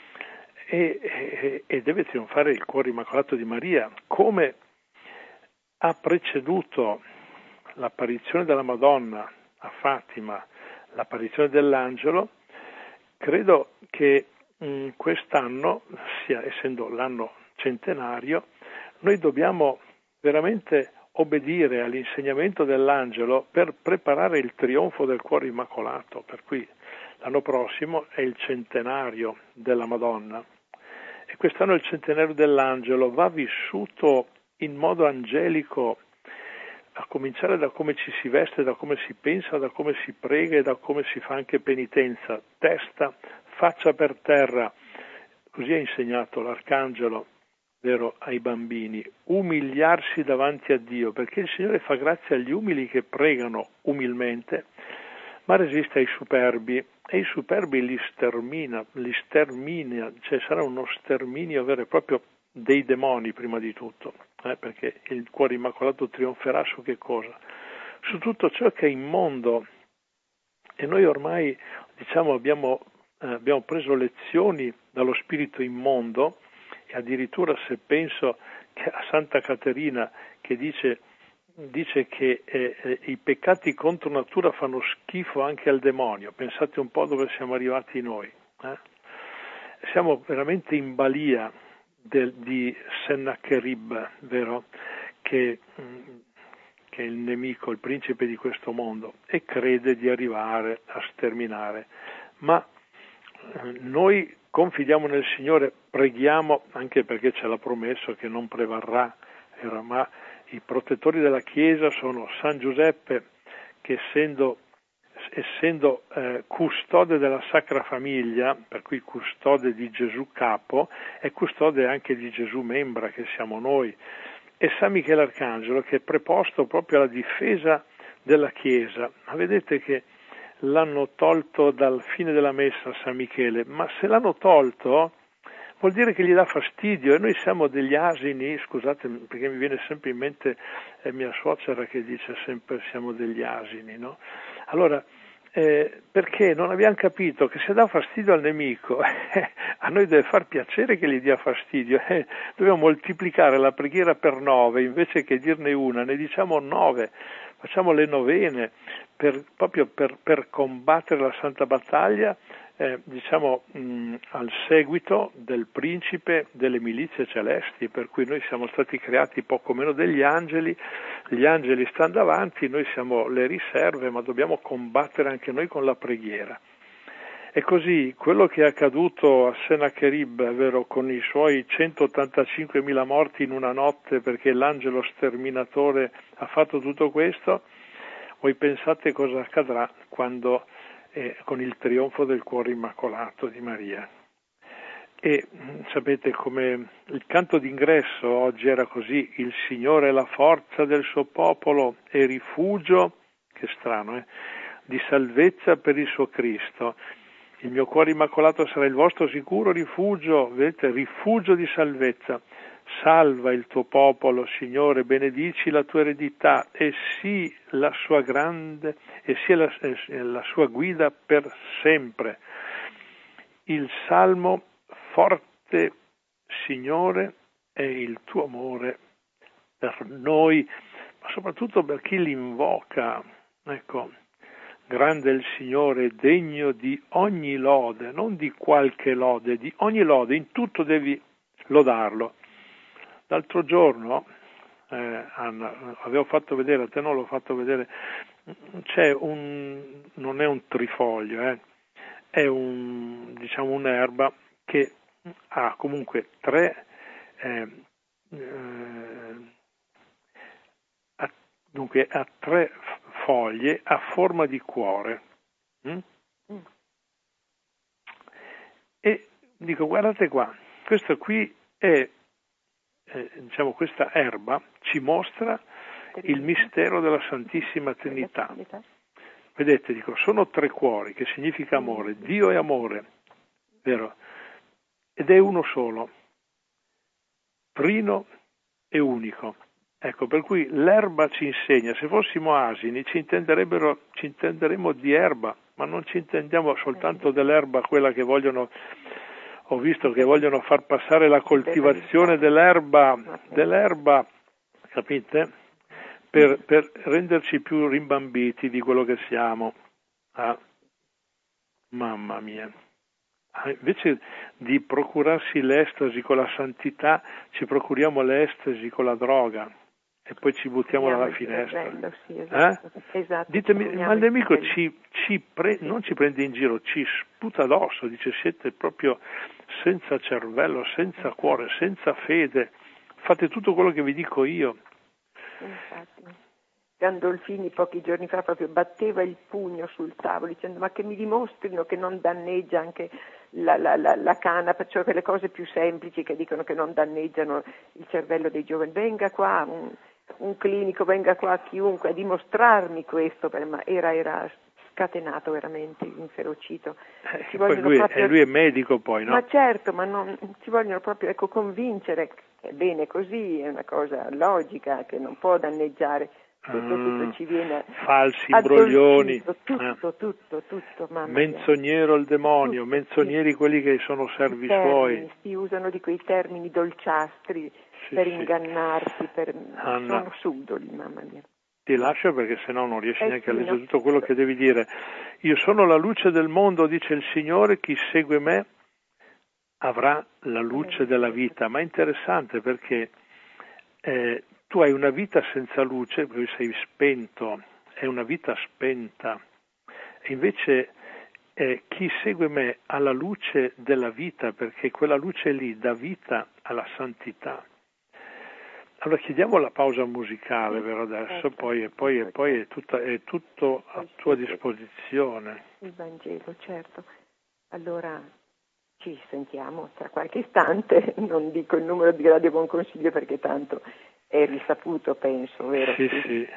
e deve trionfare il cuore immacolato di Maria, come ha preceduto l'apparizione della Madonna a Fatima, l'apparizione dell'angelo. Credo che quest'anno, essendo l'anno centenario, noi dobbiamo veramente obbedire all'insegnamento dell'angelo per preparare il trionfo del cuore immacolato, per cui l'anno prossimo è il centenario della Madonna e quest'anno il centenario dell'angelo va vissuto in modo angelico, a cominciare da come ci si veste, da come si pensa, da come si prega e da come si fa anche penitenza, testa, faccia per terra. Così ha insegnato l'Arcangelo, vero, ai bambini, umiliarsi davanti a Dio, perché il Signore fa grazia agli umili che pregano umilmente, ma resiste ai superbi, e i superbi li stermina, cioè sarà uno sterminio vero e proprio dei demoni prima di tutto, perché il cuore immacolato trionferà su che cosa? Su tutto ciò che è immondo, e noi ormai abbiamo preso lezioni dallo spirito immondo, e addirittura se penso che a Santa Caterina che dice che i peccati contro natura fanno schifo anche al demonio, pensate un po' dove siamo arrivati noi. Siamo veramente in balia di Sennacherib, vero? Che è il nemico, il principe di questo mondo, e crede di arrivare a sterminare. Ma noi confidiamo nel Signore, preghiamo, anche perché ce l'ha promesso che non prevarrà, ma i protettori della Chiesa sono San Giuseppe, che essendo custode della Sacra Famiglia, per cui custode di Gesù capo, è custode anche di Gesù membra, che siamo noi, e San Michele Arcangelo, che è preposto proprio alla difesa della Chiesa. Ma vedete che l'hanno tolto dal fine della messa San Michele, ma se l'hanno tolto vuol dire che gli dà fastidio, e noi siamo degli asini, scusate perché mi viene sempre in mente mia suocera che dice sempre siamo degli asini, no? Allora, perché non abbiamo capito che se dà fastidio al nemico, a noi deve far piacere che gli dia fastidio, dobbiamo moltiplicare la preghiera per 9, invece che dirne una, ne diciamo 9, facciamo le novene, proprio per combattere la santa battaglia, al seguito del principe delle milizie celesti, per cui noi siamo stati creati poco meno degli angeli, gli angeli stanno davanti, noi siamo le riserve, ma dobbiamo combattere anche noi con la preghiera. E così quello che è accaduto a Sennacherib, vero, con i suoi 185.000 morti in una notte perché l'angelo sterminatore ha fatto tutto questo, voi pensate cosa accadrà quando con il trionfo del cuore immacolato di Maria. E sapete come il canto d'ingresso oggi era così: il Signore è la forza del suo popolo e rifugio, che strano, di salvezza per il suo Cristo. Il mio cuore immacolato sarà il vostro sicuro rifugio, vedete, rifugio di salvezza. Salva il tuo popolo, Signore, benedici la tua eredità e sii la sua grande e sia la sua guida per sempre. Il salmo: forte, Signore, è il tuo amore per noi, ma soprattutto per chi li invoca. Ecco, grande è il Signore, degno di ogni lode, non di qualche lode, di ogni lode, in tutto devi lodarlo. L'altro giorno, Anna, avevo fatto vedere, a te non l'ho fatto vedere, non è un trifoglio, è un'erba che ha comunque ha tre foglie a forma di cuore. E dico, guardate qua, questo qui è questa erba ci mostra il mistero della Santissima Trinità. Vedete, dico, sono tre cuori, che significa amore. Dio è amore, vero? Ed è uno solo, trino e unico. Ecco, per cui l'erba ci insegna, se fossimo asini ci intenderemmo di erba, ma non ci intendiamo soltanto dell'erba, quella che vogliono, ho visto che vogliono far passare la coltivazione dell'erba, capite? Per renderci più rimbambiti di quello che siamo. Mamma mia. Invece di procurarsi l'estasi con la santità, ci procuriamo l'estasi con la droga e poi ci buttiamo dalla finestra. Sì, esatto. Ditemi, ma il nemico non ci prende in giro, ci sputa addosso, dice siete proprio senza cervello, senza cuore, senza fede, fate tutto quello che vi dico io. Infatti, Gandolfini pochi giorni fa proprio batteva il pugno sul tavolo dicendo ma che mi dimostrino che non danneggia anche la canapa, cioè quelle cose più semplici che dicono che non danneggiano il cervello dei giovani. Venga qua un clinico, venga qua chiunque a dimostrarmi questo, ma era scatenato, veramente inferocito. Lui è medico poi, no? Ma certo, ma non ci vogliono proprio convincere che è bene così, è una cosa logica che non può danneggiare. Tutto ci viene falsi imbroglioni, tutto, mamma menzognero il demonio, tutto, menzogneri quelli che sono servi suoi. Si usano di quei termini dolciastri per ingannarsi, sono subdoli, mamma mia. Ti lascio perché sennò non riesci neanche a leggere tutto quello che devi dire. Io sono la luce del mondo, dice il Signore, chi segue me avrà la luce della vita. Ma è interessante perché tu hai una vita senza luce, perché sei spento, è una vita spenta. E invece chi segue me ha la luce della vita, perché quella luce lì dà vita alla santità. Allora chiediamo la pausa musicale, vero adesso, poi è tutto a tua disposizione. Il Vangelo, certo. Allora ci sentiamo tra qualche istante, non dico il numero di Radio Buon Consiglio perché tanto è risaputo, penso, vero? Sì.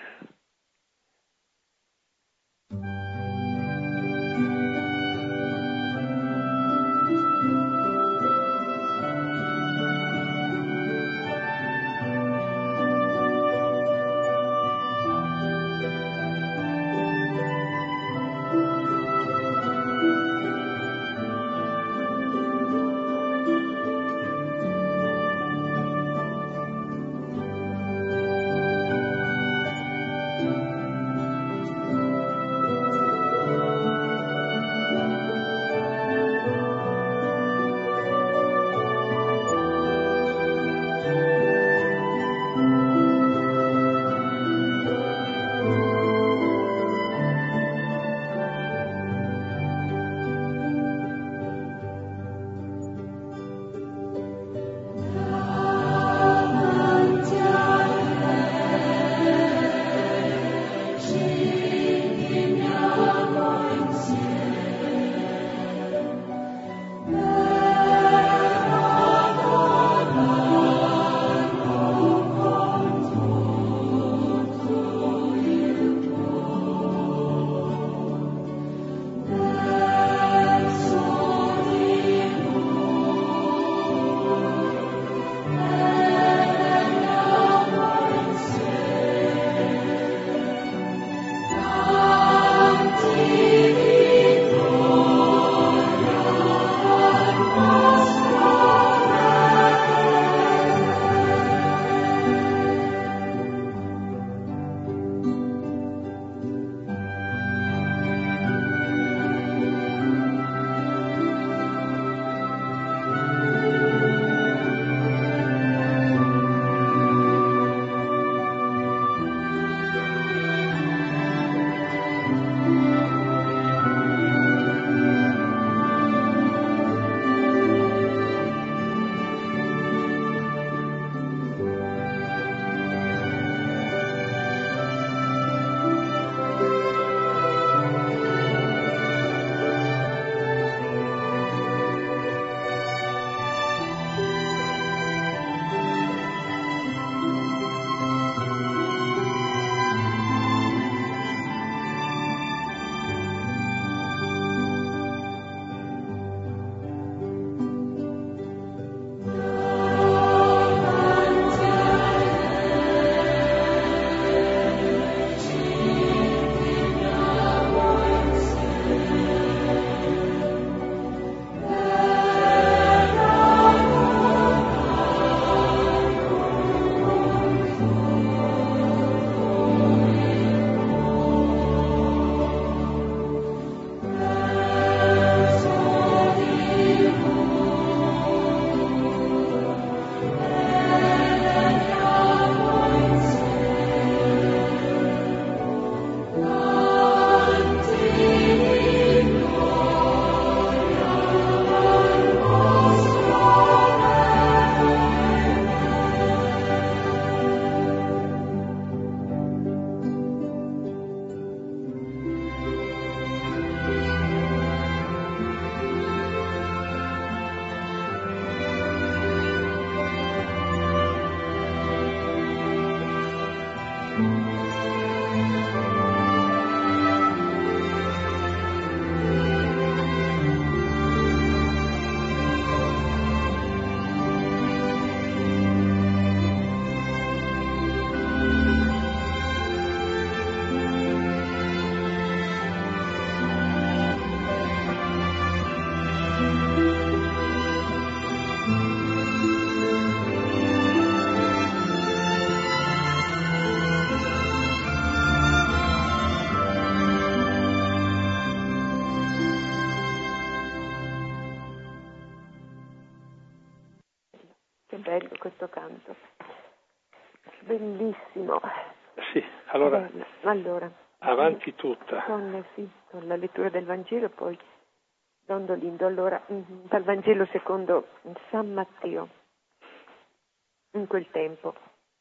questo canto. Bellissimo. Sì, allora avanti con la lettura del Vangelo, poi dondolindo. Allora, dal Vangelo secondo San Matteo. In quel tempo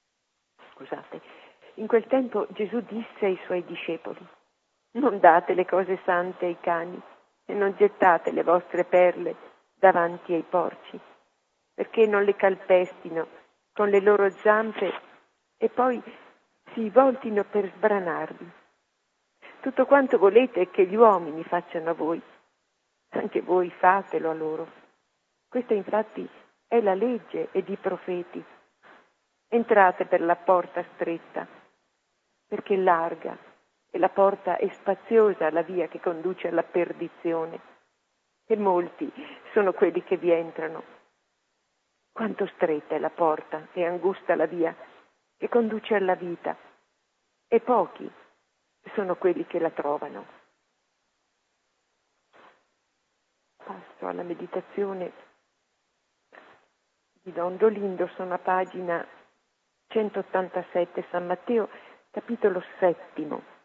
Gesù disse ai suoi discepoli: non date le cose sante ai cani e non gettate le vostre perle davanti ai porci, perché non le calpestino con le loro zampe e poi si voltino per sbranarvi. Tutto quanto volete che gli uomini facciano a voi, anche voi fatelo a loro. Questa infatti è la legge ed i profeti. Entrate per la porta stretta, perché larga e la porta è spaziosa la via che conduce alla perdizione, e molti sono quelli che vi entrano. Quanto stretta è la porta e angusta la via che conduce alla vita, e pochi sono quelli che la trovano. Passo alla meditazione di Dondolindo, sono a pagina 187, San Matteo, capitolo 7.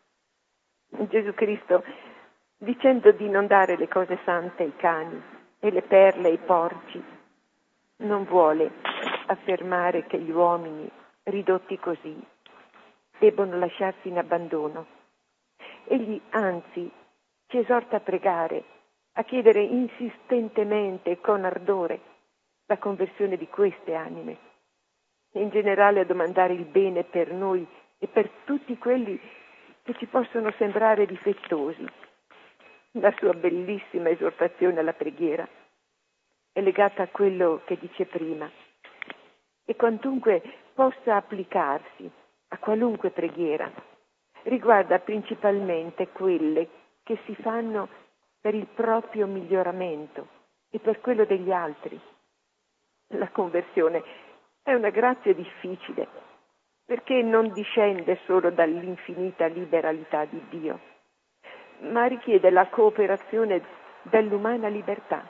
Gesù Cristo, dicendo di non dare le cose sante ai cani e le perle ai porci, non vuole affermare che gli uomini, ridotti così, debbono lasciarsi in abbandono. Egli, anzi, ci esorta a pregare, a chiedere insistentemente e con ardore la conversione di queste anime, e in generale a domandare il bene per noi e per tutti quelli che ci possono sembrare difettosi. La sua bellissima esortazione alla preghiera è legata a quello che dice prima, e quantunque possa applicarsi a qualunque preghiera, riguarda principalmente quelle che si fanno per il proprio miglioramento e per quello degli altri. La conversione è una grazia difficile, perché non discende solo dall'infinita liberalità di Dio, ma richiede la cooperazione dell'umana libertà.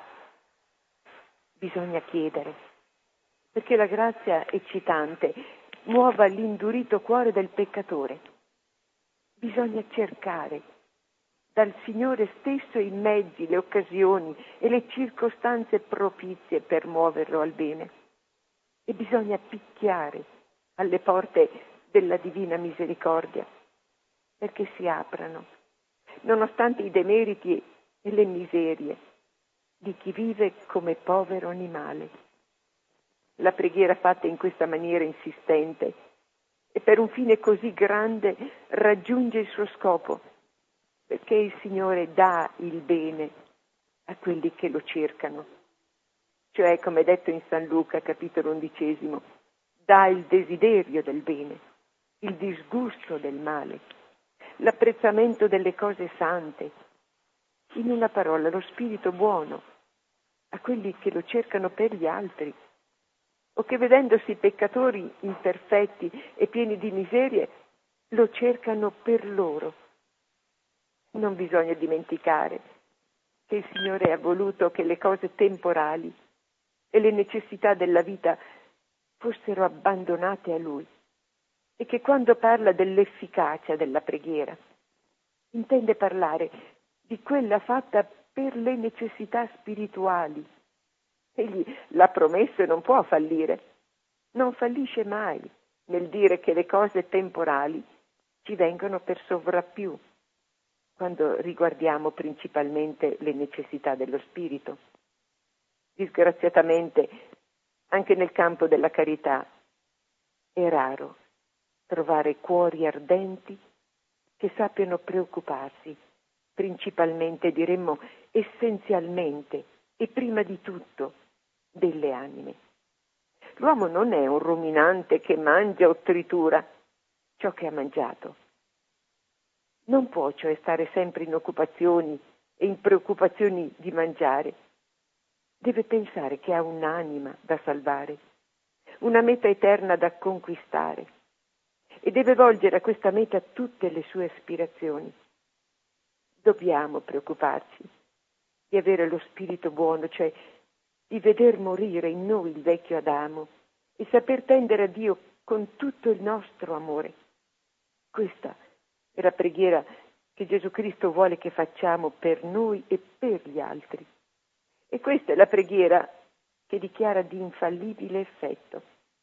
Bisogna chiedere, perché la grazia eccitante muova l'indurito cuore del peccatore. Bisogna cercare dal Signore stesso i mezzi, le occasioni e le circostanze propizie per muoverlo al bene. E bisogna picchiare alle porte della divina misericordia, perché si aprano, nonostante i demeriti e le miserie di chi vive come povero animale. La preghiera fatta in questa maniera insistente e per un fine così grande raggiunge il suo scopo, perché il Signore dà il bene a quelli che lo cercano. Cioè, come detto in San Luca, capitolo 11, dà il desiderio del bene, il disgusto del male, l'apprezzamento delle cose sante. In una parola, lo spirito buono a quelli che lo cercano per gli altri, o che vedendosi peccatori imperfetti e pieni di miserie, lo cercano per loro. Non bisogna dimenticare che il Signore ha voluto che le cose temporali e le necessità della vita fossero abbandonate a Lui, e che quando parla dell'efficacia della preghiera intende parlare di quella fatta per le necessità spirituali. Egli l'ha promesso e non può fallire. Non fallisce mai nel dire che le cose temporali ci vengono per sovrappiù, quando riguardiamo principalmente le necessità dello spirito. Disgraziatamente, anche nel campo della carità, è raro trovare cuori ardenti che sappiano preoccuparsi, principalmente, diremmo essenzialmente e prima di tutto, delle anime. L'uomo non è un ruminante che mangia o tritura ciò che ha mangiato. Non può cioè stare sempre in occupazioni e in preoccupazioni di mangiare. Deve pensare che ha un'anima da salvare, una meta eterna da conquistare, e deve volgere a questa meta tutte le sue aspirazioni. Dobbiamo preoccuparci di avere lo spirito buono, cioè di veder morire in noi il vecchio Adamo e saper tendere a Dio con tutto il nostro amore. Questa è la preghiera che Gesù Cristo vuole che facciamo per noi e per gli altri. E questa è la preghiera che dichiara di infallibile effetto.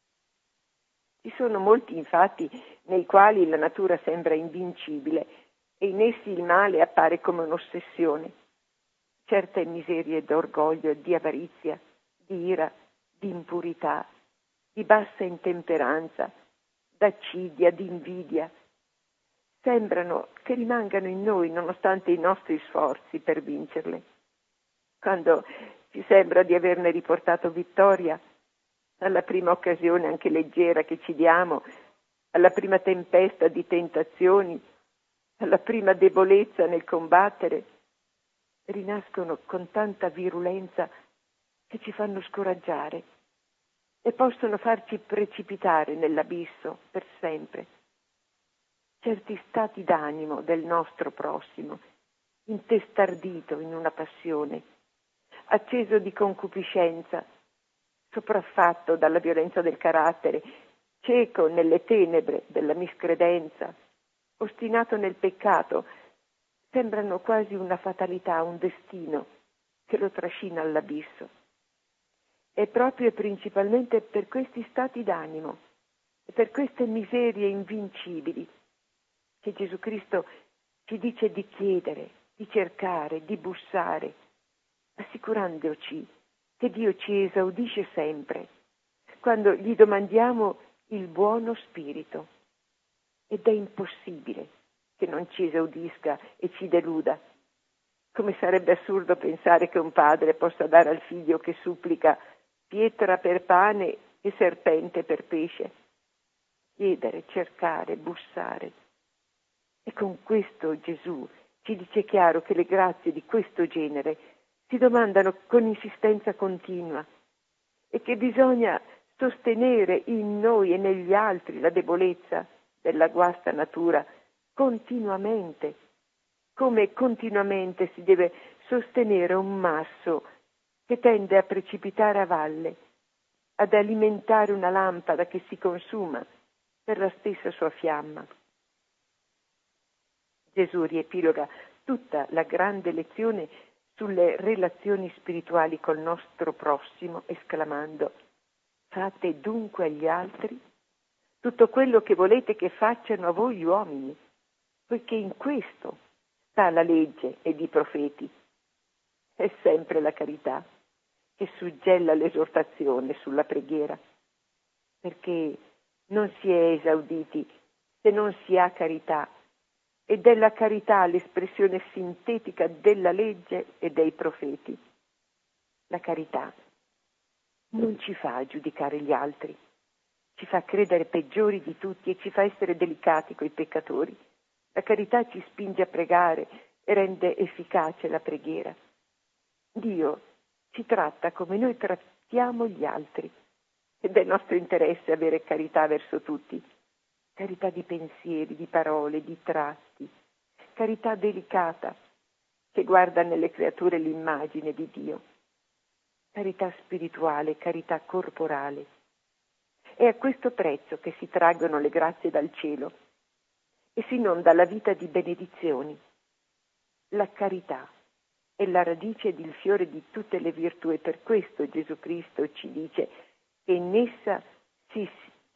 Ci sono molti, infatti, nei quali la natura sembra invincibile e in essi il male appare come un'ossessione. Certe miserie d'orgoglio, di avarizia, di ira, di impurità, di bassa intemperanza, d'accidia, di invidia, sembrano che rimangano in noi nonostante i nostri sforzi per vincerle. Quando ci sembra di averne riportato vittoria, alla prima occasione anche leggera che ci diamo, alla prima tempesta di tentazioni, alla prima debolezza nel combattere, rinascono con tanta virulenza che ci fanno scoraggiare e possono farci precipitare nell'abisso per sempre. Certi stati d'animo del nostro prossimo, intestardito in una passione, acceso di concupiscenza, sopraffatto dalla violenza del carattere, cieco nelle tenebre della miscredenza, ostinato nel peccato, sembrano quasi una fatalità, un destino che lo trascina all'abisso. È proprio e principalmente per questi stati d'animo e per queste miserie invincibili che Gesù Cristo ci dice di chiedere, di cercare, di bussare, assicurandoci che Dio ci esaudisce sempre quando gli domandiamo il buono spirito. Ed è impossibile che non ci esaudisca e ci deluda. Come sarebbe assurdo pensare che un padre possa dare al figlio che supplica pietra per pane e serpente per pesce. Chiedere, cercare, bussare. E con questo Gesù ci dice chiaro che le grazie di questo genere si domandano con insistenza continua e che bisogna sostenere in noi e negli altri la debolezza della guasta natura continuamente, come continuamente si deve sostenere un masso che tende a precipitare a valle, ad alimentare una lampada che si consuma per la stessa sua fiamma. Gesù riepiloga tutta la grande lezione sulle relazioni spirituali col nostro prossimo, esclamando: fate dunque agli altri tutto quello che volete che facciano a voi gli uomini, poiché in questo sta la legge ed i profeti. È sempre la carità che suggella l'esortazione sulla preghiera, perché non si è esauditi se non si ha carità, ed è la carità l'espressione sintetica della legge e dei profeti. La carità non ci fa giudicare gli altri, ci fa credere peggiori di tutti e ci fa essere delicati coi peccatori. La carità ci spinge a pregare e rende efficace la preghiera. Dio ci tratta come noi trattiamo gli altri ed è nostro interesse avere carità verso tutti. Carità di pensieri, di parole, di tratti, carità delicata che guarda nelle creature l'immagine di Dio, carità spirituale, carità corporale. È a questo prezzo che si traggono le grazie dal cielo e si inonda la vita di benedizioni. La carità è la radice ed il fiore di tutte le virtù e per questo Gesù Cristo ci dice che in essa si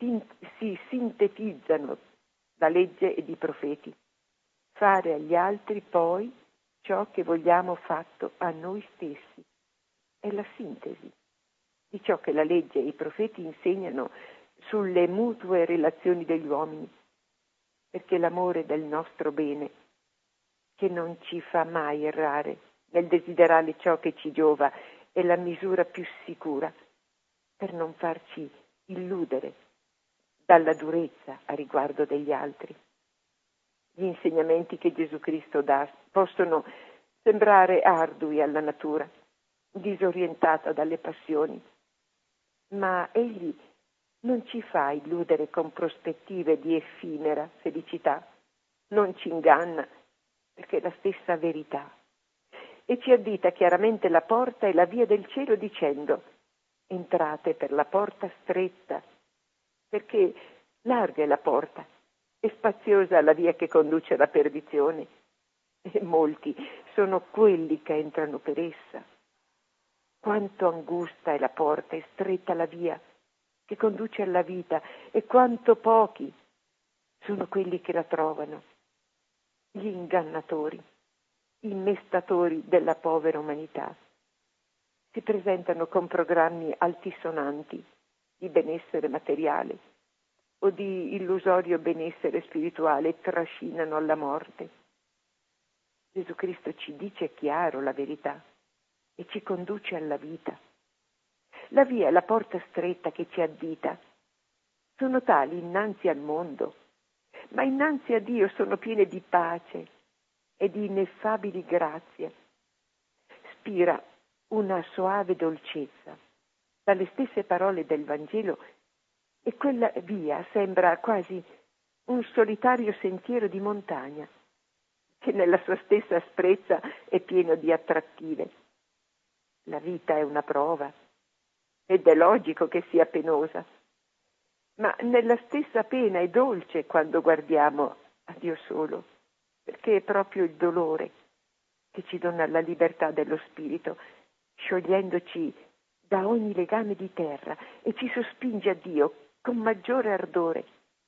sintetizzano la legge ed i profeti. Fare agli altri poi ciò che vogliamo fatto a noi stessi. È la sintesi di ciò che la legge e i profeti insegnano sulle mutue relazioni degli uomini, perché l'amore del nostro bene, che non ci fa mai errare nel desiderare ciò che ci giova, è la misura più sicura per non farci illudere dalla durezza a riguardo degli altri. Gli insegnamenti che Gesù Cristo dà possono sembrare ardui alla natura, disorientata dalle passioni, ma egli non ci fa illudere con prospettive di effimera felicità, non ci inganna perché è la stessa verità e ci addita chiaramente la porta e la via del cielo dicendo: entrate per la porta stretta, perché larga è la porta e spaziosa la via che conduce alla perdizione, e molti sono quelli che entrano per essa. Quanto angusta è la porta e stretta la via che conduce alla vita, e quanto pochi sono quelli che la trovano. Gli ingannatori, i mestatori della povera umanità, si presentano con programmi altisonanti di benessere materiale o di illusorio benessere spirituale e trascinano alla morte. Gesù Cristo ci dice chiaro la verità e ci conduce alla vita. La via e la porta stretta che ci addita sono tali innanzi al mondo, ma innanzi a Dio sono piene di pace e di ineffabili grazie. Spira una soave dolcezza dalle stesse parole del Vangelo, e quella via sembra quasi un solitario sentiero di montagna che nella sua stessa asprezza è pieno di attrattive. La vita è una prova ed è logico che sia penosa, ma nella stessa pena è dolce quando guardiamo a Dio solo, perché è proprio il dolore che ci dona la libertà dello spirito, sciogliendoci da ogni legame di terra e ci sospinge a Dio con maggiore ardore.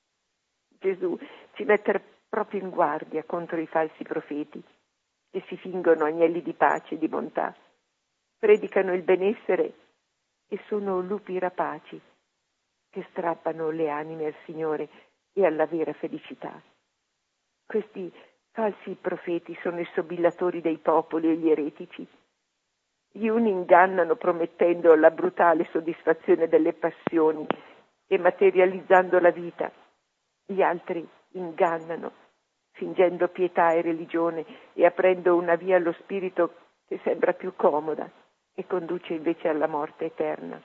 Gesù ci mette proprio in guardia contro i falsi profeti che si fingono agnelli di pace e di bontà, predicano il benessere e sono lupi rapaci che strappano le anime al Signore e alla vera felicità. Questi falsi profeti sono i sobillatori dei popoli e gli eretici. Gli uni ingannano promettendo la brutale soddisfazione delle passioni e materializzando la vita. Gli altri ingannano, fingendo pietà e religione e aprendo una via allo spirito che sembra più comoda e conduce invece alla morte eterna.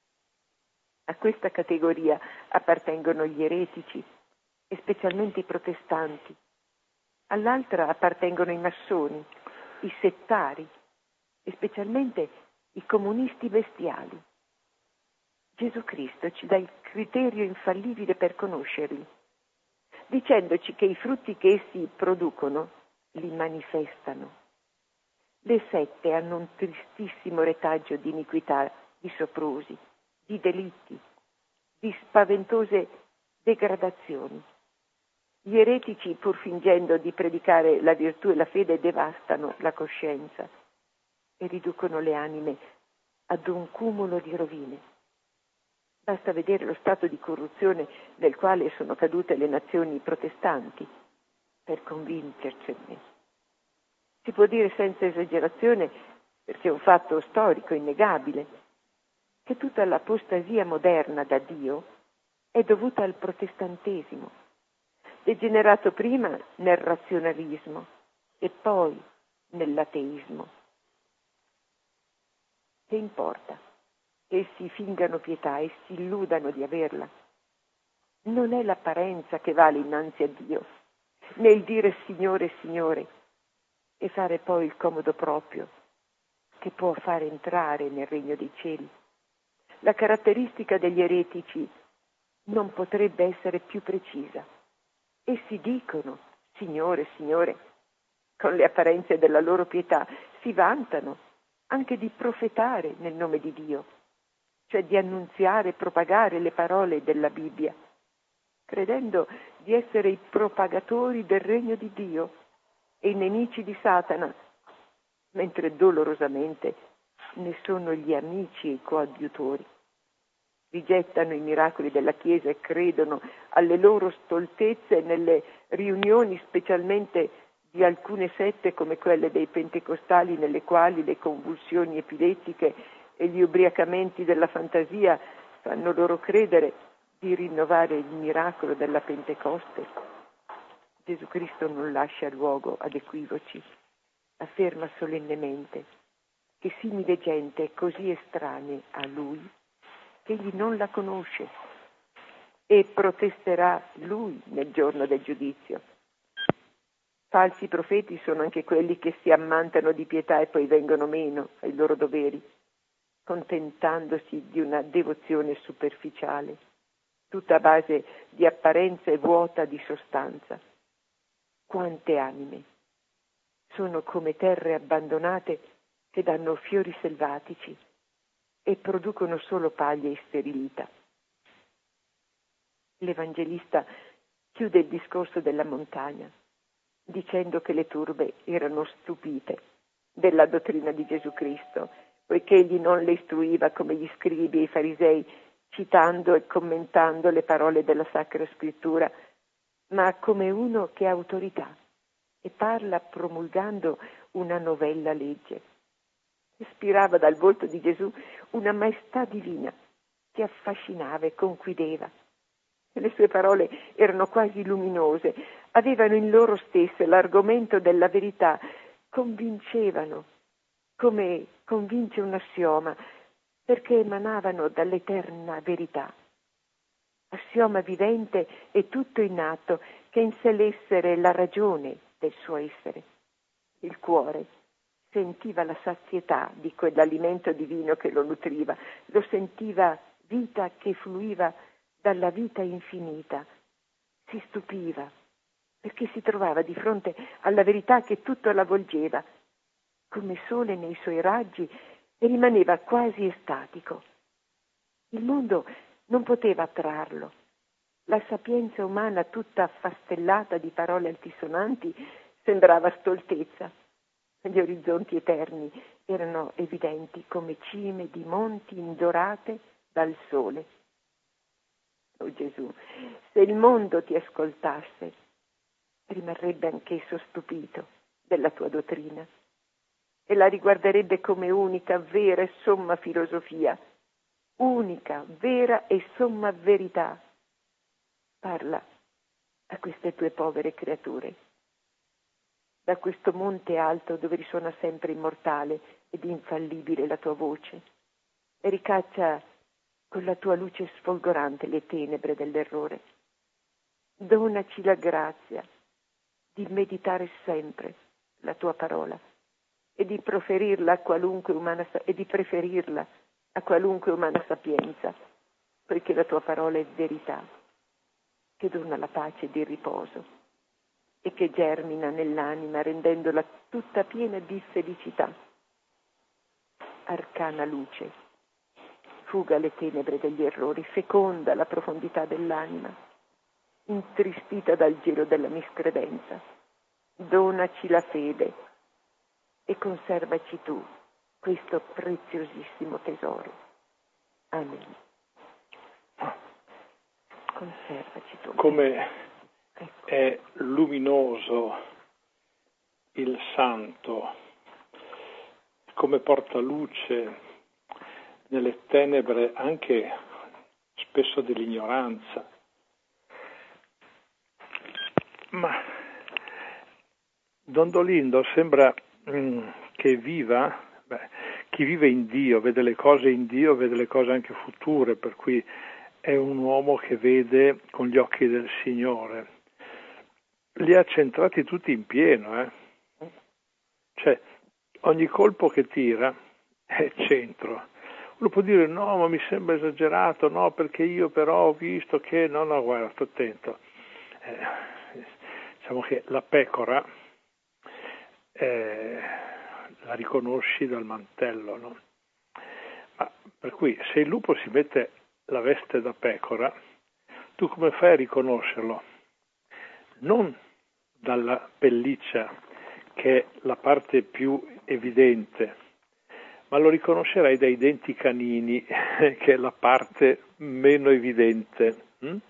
A questa categoria appartengono gli eretici, e specialmente i protestanti. All'altra appartengono i massoni, i settari, e specialmente i comunisti bestiali. Gesù Cristo ci dà il criterio infallibile per conoscerli, dicendoci che i frutti che essi producono li manifestano. Le sette hanno un tristissimo retaggio di iniquità, di soprusi, di delitti, di spaventose degradazioni. Gli eretici, pur fingendo di predicare la virtù e la fede, devastano la coscienza e riducono le anime ad un cumulo di rovine. Basta vedere lo stato di corruzione nel quale sono cadute le nazioni protestanti per convincercene. Si può dire senza esagerazione, perché è un fatto storico innegabile, che tutta l'apostasia moderna da Dio è dovuta al protestantesimo, degenerato prima nel razionalismo e poi nell'ateismo. Che importa che essi fingano pietà e si illudano di averla? Non è l'apparenza che vale innanzi a Dio, né il dire Signore, Signore, e fare poi il comodo proprio, che può fare entrare nel regno dei cieli. La caratteristica degli eretici non potrebbe essere più precisa. Essi dicono Signore, Signore, con le apparenze della loro pietà, si vantano anche di profetare nel nome di Dio, cioè di annunziare e propagare le parole della Bibbia, credendo di essere i propagatori del regno di Dio e i nemici di Satana, mentre dolorosamente ne sono gli amici e i coadiutori. Rigettano i miracoli della Chiesa e credono alle loro stoltezze nelle riunioni, specialmente di alcune sette come quelle dei pentecostali, nelle quali le convulsioni epilettiche e gli ubriacamenti della fantasia fanno loro credere di rinnovare il miracolo della Pentecoste. Gesù Cristo non lascia luogo ad equivoci, afferma solennemente che simile gente è così estranea a Lui che egli non la conosce e protesterà Lui nel giorno del giudizio. Falsi profeti sono anche quelli che si ammantano di pietà e poi vengono meno ai loro doveri. contentandosi di una devozione superficiale, tutta a base di apparenza e vuota di sostanza. Quante anime sono come terre abbandonate che danno fiori selvatici e producono solo paglia e sterilità. L'Evangelista chiude il discorso della montagna dicendo che le turbe erano stupite della dottrina di Gesù Cristo, poiché egli non le istruiva come gli scribi e i farisei, citando e commentando le parole della Sacra Scrittura, ma come uno che ha autorità e parla promulgando una novella legge. Ispirava dal volto di Gesù una maestà divina che affascinava e conquideva. Le sue parole erano quasi luminose, avevano in loro stesse l'argomento della verità, convincevano, come convince un assioma, perché emanavano dall'eterna verità. Assioma vivente e tutto innato, che in sé l'essere è la ragione del suo essere. Il cuore sentiva la sazietà di quell'alimento divino che lo nutriva, lo sentiva vita che fluiva dalla vita infinita. Si stupiva perché si trovava di fronte alla verità che tutto l'avvolgeva, come sole nei suoi raggi, e rimaneva quasi estatico. Il mondo non poteva attrarlo. La sapienza umana, tutta affastellata di parole altisonanti, sembrava stoltezza. Gli orizzonti eterni erano evidenti come cime di monti indorate dal sole. Oh Gesù, se il mondo ti ascoltasse, rimarrebbe anch'esso stupito della tua dottrina e la riguarderebbe come unica, vera e somma filosofia, unica, vera e somma verità. Parla a queste tue povere creature, da questo monte alto dove risuona sempre immortale ed infallibile la tua voce, e ricaccia con la tua luce sfolgorante le tenebre dell'errore. Donaci la grazia di meditare sempre la tua parola e di preferirla a qualunque umana sapienza, poiché la tua parola è verità, che dona la pace ed il riposo e che germina nell'anima rendendola tutta piena di felicità. Arcana luce, fuga le tenebre degli errori, feconda la profondità dell'anima, intristita dal gelo della miscredenza. Donaci la fede e conservaci tu questo preziosissimo tesoro. Amen. Conservaci tu. Come è luminoso il santo, come porta luce nelle tenebre anche spesso dell'ignoranza. Ma Dondolindo sembra che viva, chi vive in Dio, vede le cose in Dio, vede le cose anche future, per cui è un uomo che vede con gli occhi del Signore. Li ha centrati tutti in pieno, Cioè, ogni colpo che tira è centro. Uno può dire no, ma mi sembra esagerato, no, perché io però ho visto che... No, guarda, sto attento. Diciamo che la pecora la riconosci dal mantello, no? Ma per cui se il lupo si mette la veste da pecora, tu come fai a riconoscerlo? Non dalla pelliccia, che è la parte più evidente, ma lo riconoscerai dai denti canini, che è la parte meno evidente.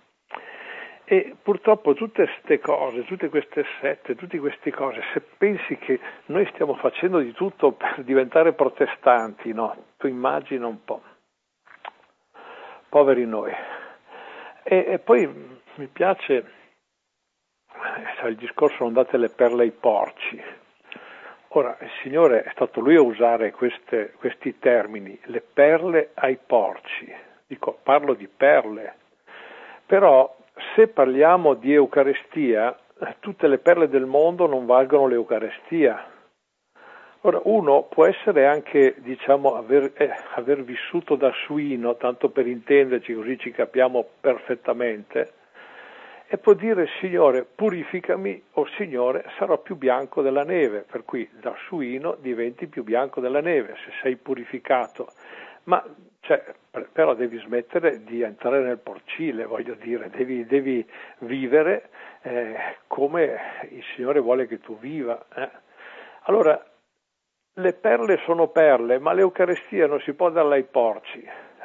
E purtroppo tutte queste cose, tutte queste sette, tutte queste cose, se pensi che noi stiamo facendo di tutto per diventare protestanti, no? Tu immagina un po'. Poveri noi. E poi mi piace il discorso non date le perle ai porci. Ora, il Signore è stato Lui a usare questi termini, le perle ai porci. Dico, parlo di perle. Però se parliamo di Eucaristia, tutte le perle del mondo non valgono l'Eucaristia. Ora, uno può essere anche, diciamo, aver vissuto da suino, tanto per intenderci, così ci capiamo perfettamente, e può dire: Signore, purificami, o Signore, sarò più bianco della neve, per cui da suino diventi più bianco della neve, se sei purificato. Ma però devi smettere di entrare nel porcile, voglio dire, devi vivere come il Signore vuole che tu viva. Allora, le perle sono perle, ma l'Eucaristia non si può darla ai porci.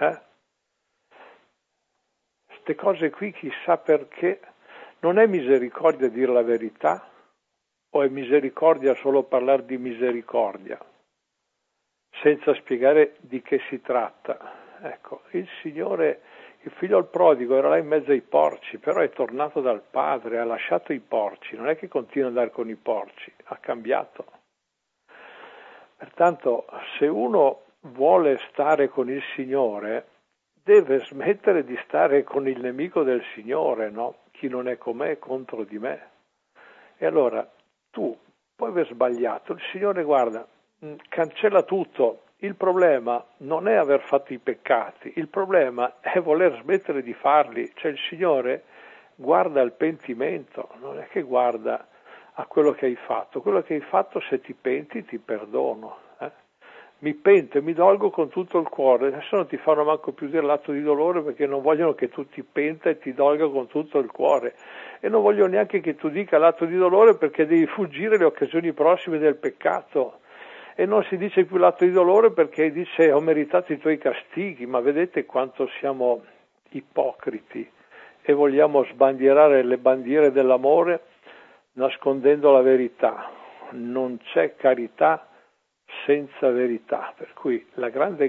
Queste cose qui, chissà perché. Non è misericordia dire la verità, o è misericordia solo parlare di misericordia, senza spiegare di che si tratta? Ecco, il Signore, il figlio al prodigo era là in mezzo ai porci, però è tornato dal padre, ha lasciato i porci, non è che continua ad andare con i porci, ha cambiato. Pertanto, se uno vuole stare con il Signore, deve smettere di stare con il nemico del Signore, no? Chi non è con me è contro di me. E allora, tu puoi aver sbagliato, il Signore, guarda, cancella tutto. Il problema non è aver fatto i peccati, il problema è voler smettere di farli. Cioè il Signore guarda al pentimento, non è che guarda a quello che hai fatto. Quello che hai fatto, se ti penti, ti perdono. Mi pento e mi dolgo con tutto il cuore. Adesso non ti fanno manco più dire l'atto di dolore, perché non vogliono che tu ti penta e ti dolga con tutto il cuore, e non vogliono neanche che tu dica l'atto di dolore, perché devi fuggire le occasioni prossime del peccato. E non si dice più l'atto di dolore perché dice: ho meritato i tuoi castighi. Ma vedete quanto siamo ipocriti e vogliamo sbandierare le bandiere dell'amore nascondendo la verità. Non c'è carità senza verità, per cui la grande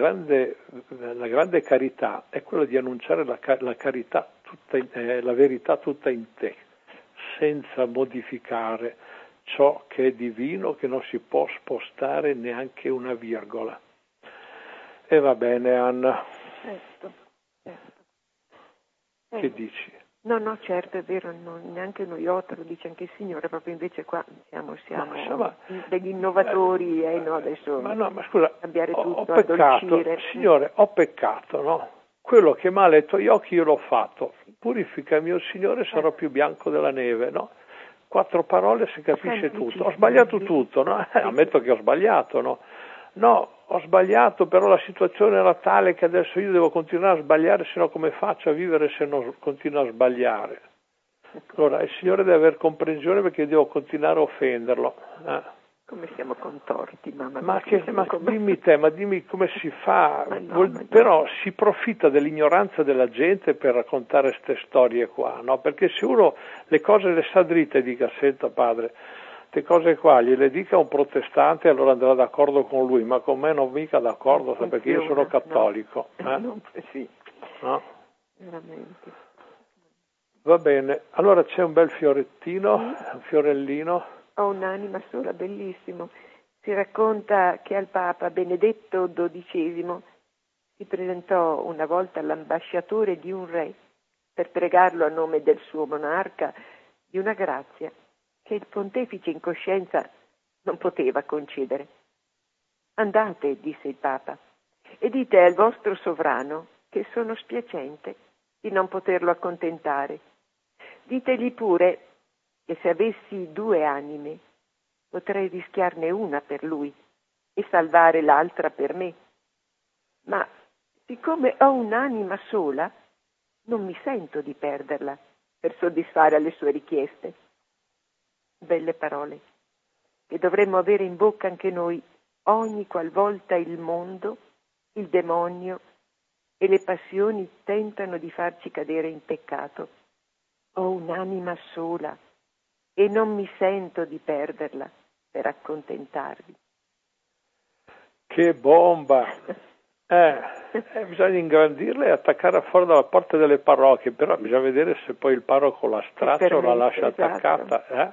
carità è quella di annunciare la carità la verità tutta in te, senza modificare ciò che è divino, che non si può spostare neanche una virgola. E va bene, Anna. Certo. Che dici? No, certo, è vero, neanche noiota, lo dice anche il Signore, proprio invece qua siamo degli innovatori, no, adesso ma scusa, cambiare tutto, ho peccato, addolcire. Signore, ho peccato, no? Quello che mi ha letto gli occhi io l'ho fatto, purificami, o Signore, sarò più bianco della neve, no? 4 parole si capisce tutto. Ho sbagliato tutto, no? Ammetto che ho sbagliato, no? No, ho sbagliato, però la situazione era tale che adesso io devo continuare a sbagliare, se no come faccio a vivere se non continuo a sbagliare? Allora il Signore deve aver comprensione, perché io devo continuare a offenderlo. Come siamo contorti, mamma. Ma dimmi come si fa? Però si profitta dell'ignoranza della gente per raccontare queste storie qua, no? Perché se uno le cose le sa dritte e dica: senta padre, queste cose qua gliele dica un protestante, allora andrà d'accordo con lui, ma con me non mica d'accordo, perché io sono cattolico. Sì. No? Veramente. Va bene, allora c'è un bel fiorettino, un fiorellino. Ho un'anima sola, bellissimo. Si racconta che al Papa Benedetto XII si presentò una volta all'ambasciatore di un re per pregarlo a nome del suo monarca di una grazia che il pontefice in coscienza non poteva concedere. Andate, disse il Papa, e dite al vostro sovrano che sono spiacente di non poterlo accontentare. Ditegli pure che se avessi 2 anime potrei rischiarne una per lui e salvare l'altra per me. Ma siccome ho un'anima sola, non mi sento di perderla per soddisfare alle sue richieste. Belle parole che dovremmo avere in bocca anche noi ogni qualvolta il mondo, il demonio e le passioni tentano di farci cadere in peccato. Ho un'anima sola e non mi sento di perderla per accontentarvi. Che bomba! Bisogna ingrandirla e attaccarla fuori dalla porta delle parrocchie, però bisogna vedere se poi il parroco la straccia o la lascia attaccata.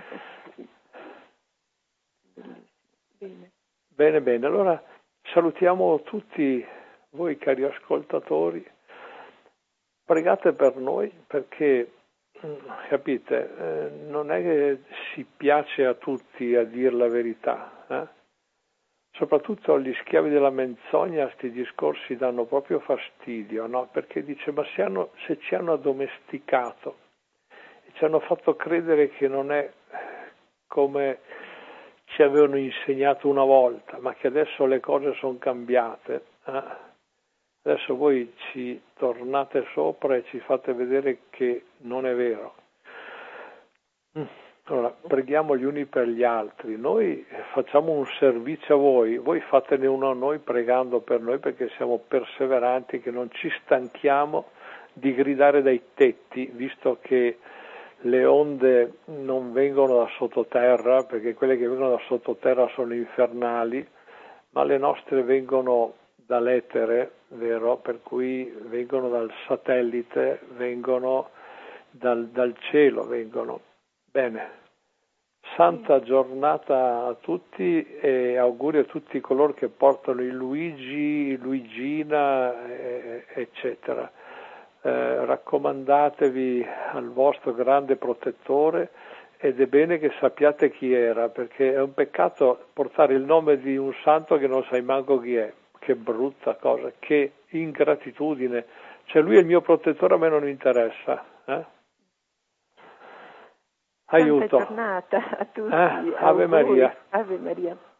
Bene, allora salutiamo tutti voi cari ascoltatori, pregate per noi, perché capite, non è che si piace a tutti a dire la verità, Soprattutto agli schiavi della menzogna questi discorsi danno proprio fastidio, no? Perché dice, ma se ci hanno addomesticato e ci hanno fatto credere che non è come ci avevano insegnato una volta, ma che adesso le cose sono cambiate, adesso voi ci tornate sopra e ci fate vedere che non è vero. Allora, preghiamo gli uni per gli altri, noi facciamo un servizio a voi fatene uno a noi pregando per noi, perché siamo perseveranti, che non ci stanchiamo di gridare dai tetti, visto che le onde non vengono da sottoterra, perché quelle che vengono da sottoterra sono infernali, ma le nostre vengono dall'etere, vero? Per cui vengono dal satellite, vengono dal cielo, vengono. Bene, santa giornata a tutti e auguri a tutti coloro che portano il Luigi, Luigina, eccetera. Raccomandatevi al vostro grande protettore ed è bene che sappiate chi era, perché è un peccato portare il nome di un santo che non sai manco chi è. Che brutta cosa, che ingratitudine. Cioè lui è il mio protettore, a me non interessa. Aiuto. Buona giornata a tutti. Ave Maria. Ave Maria.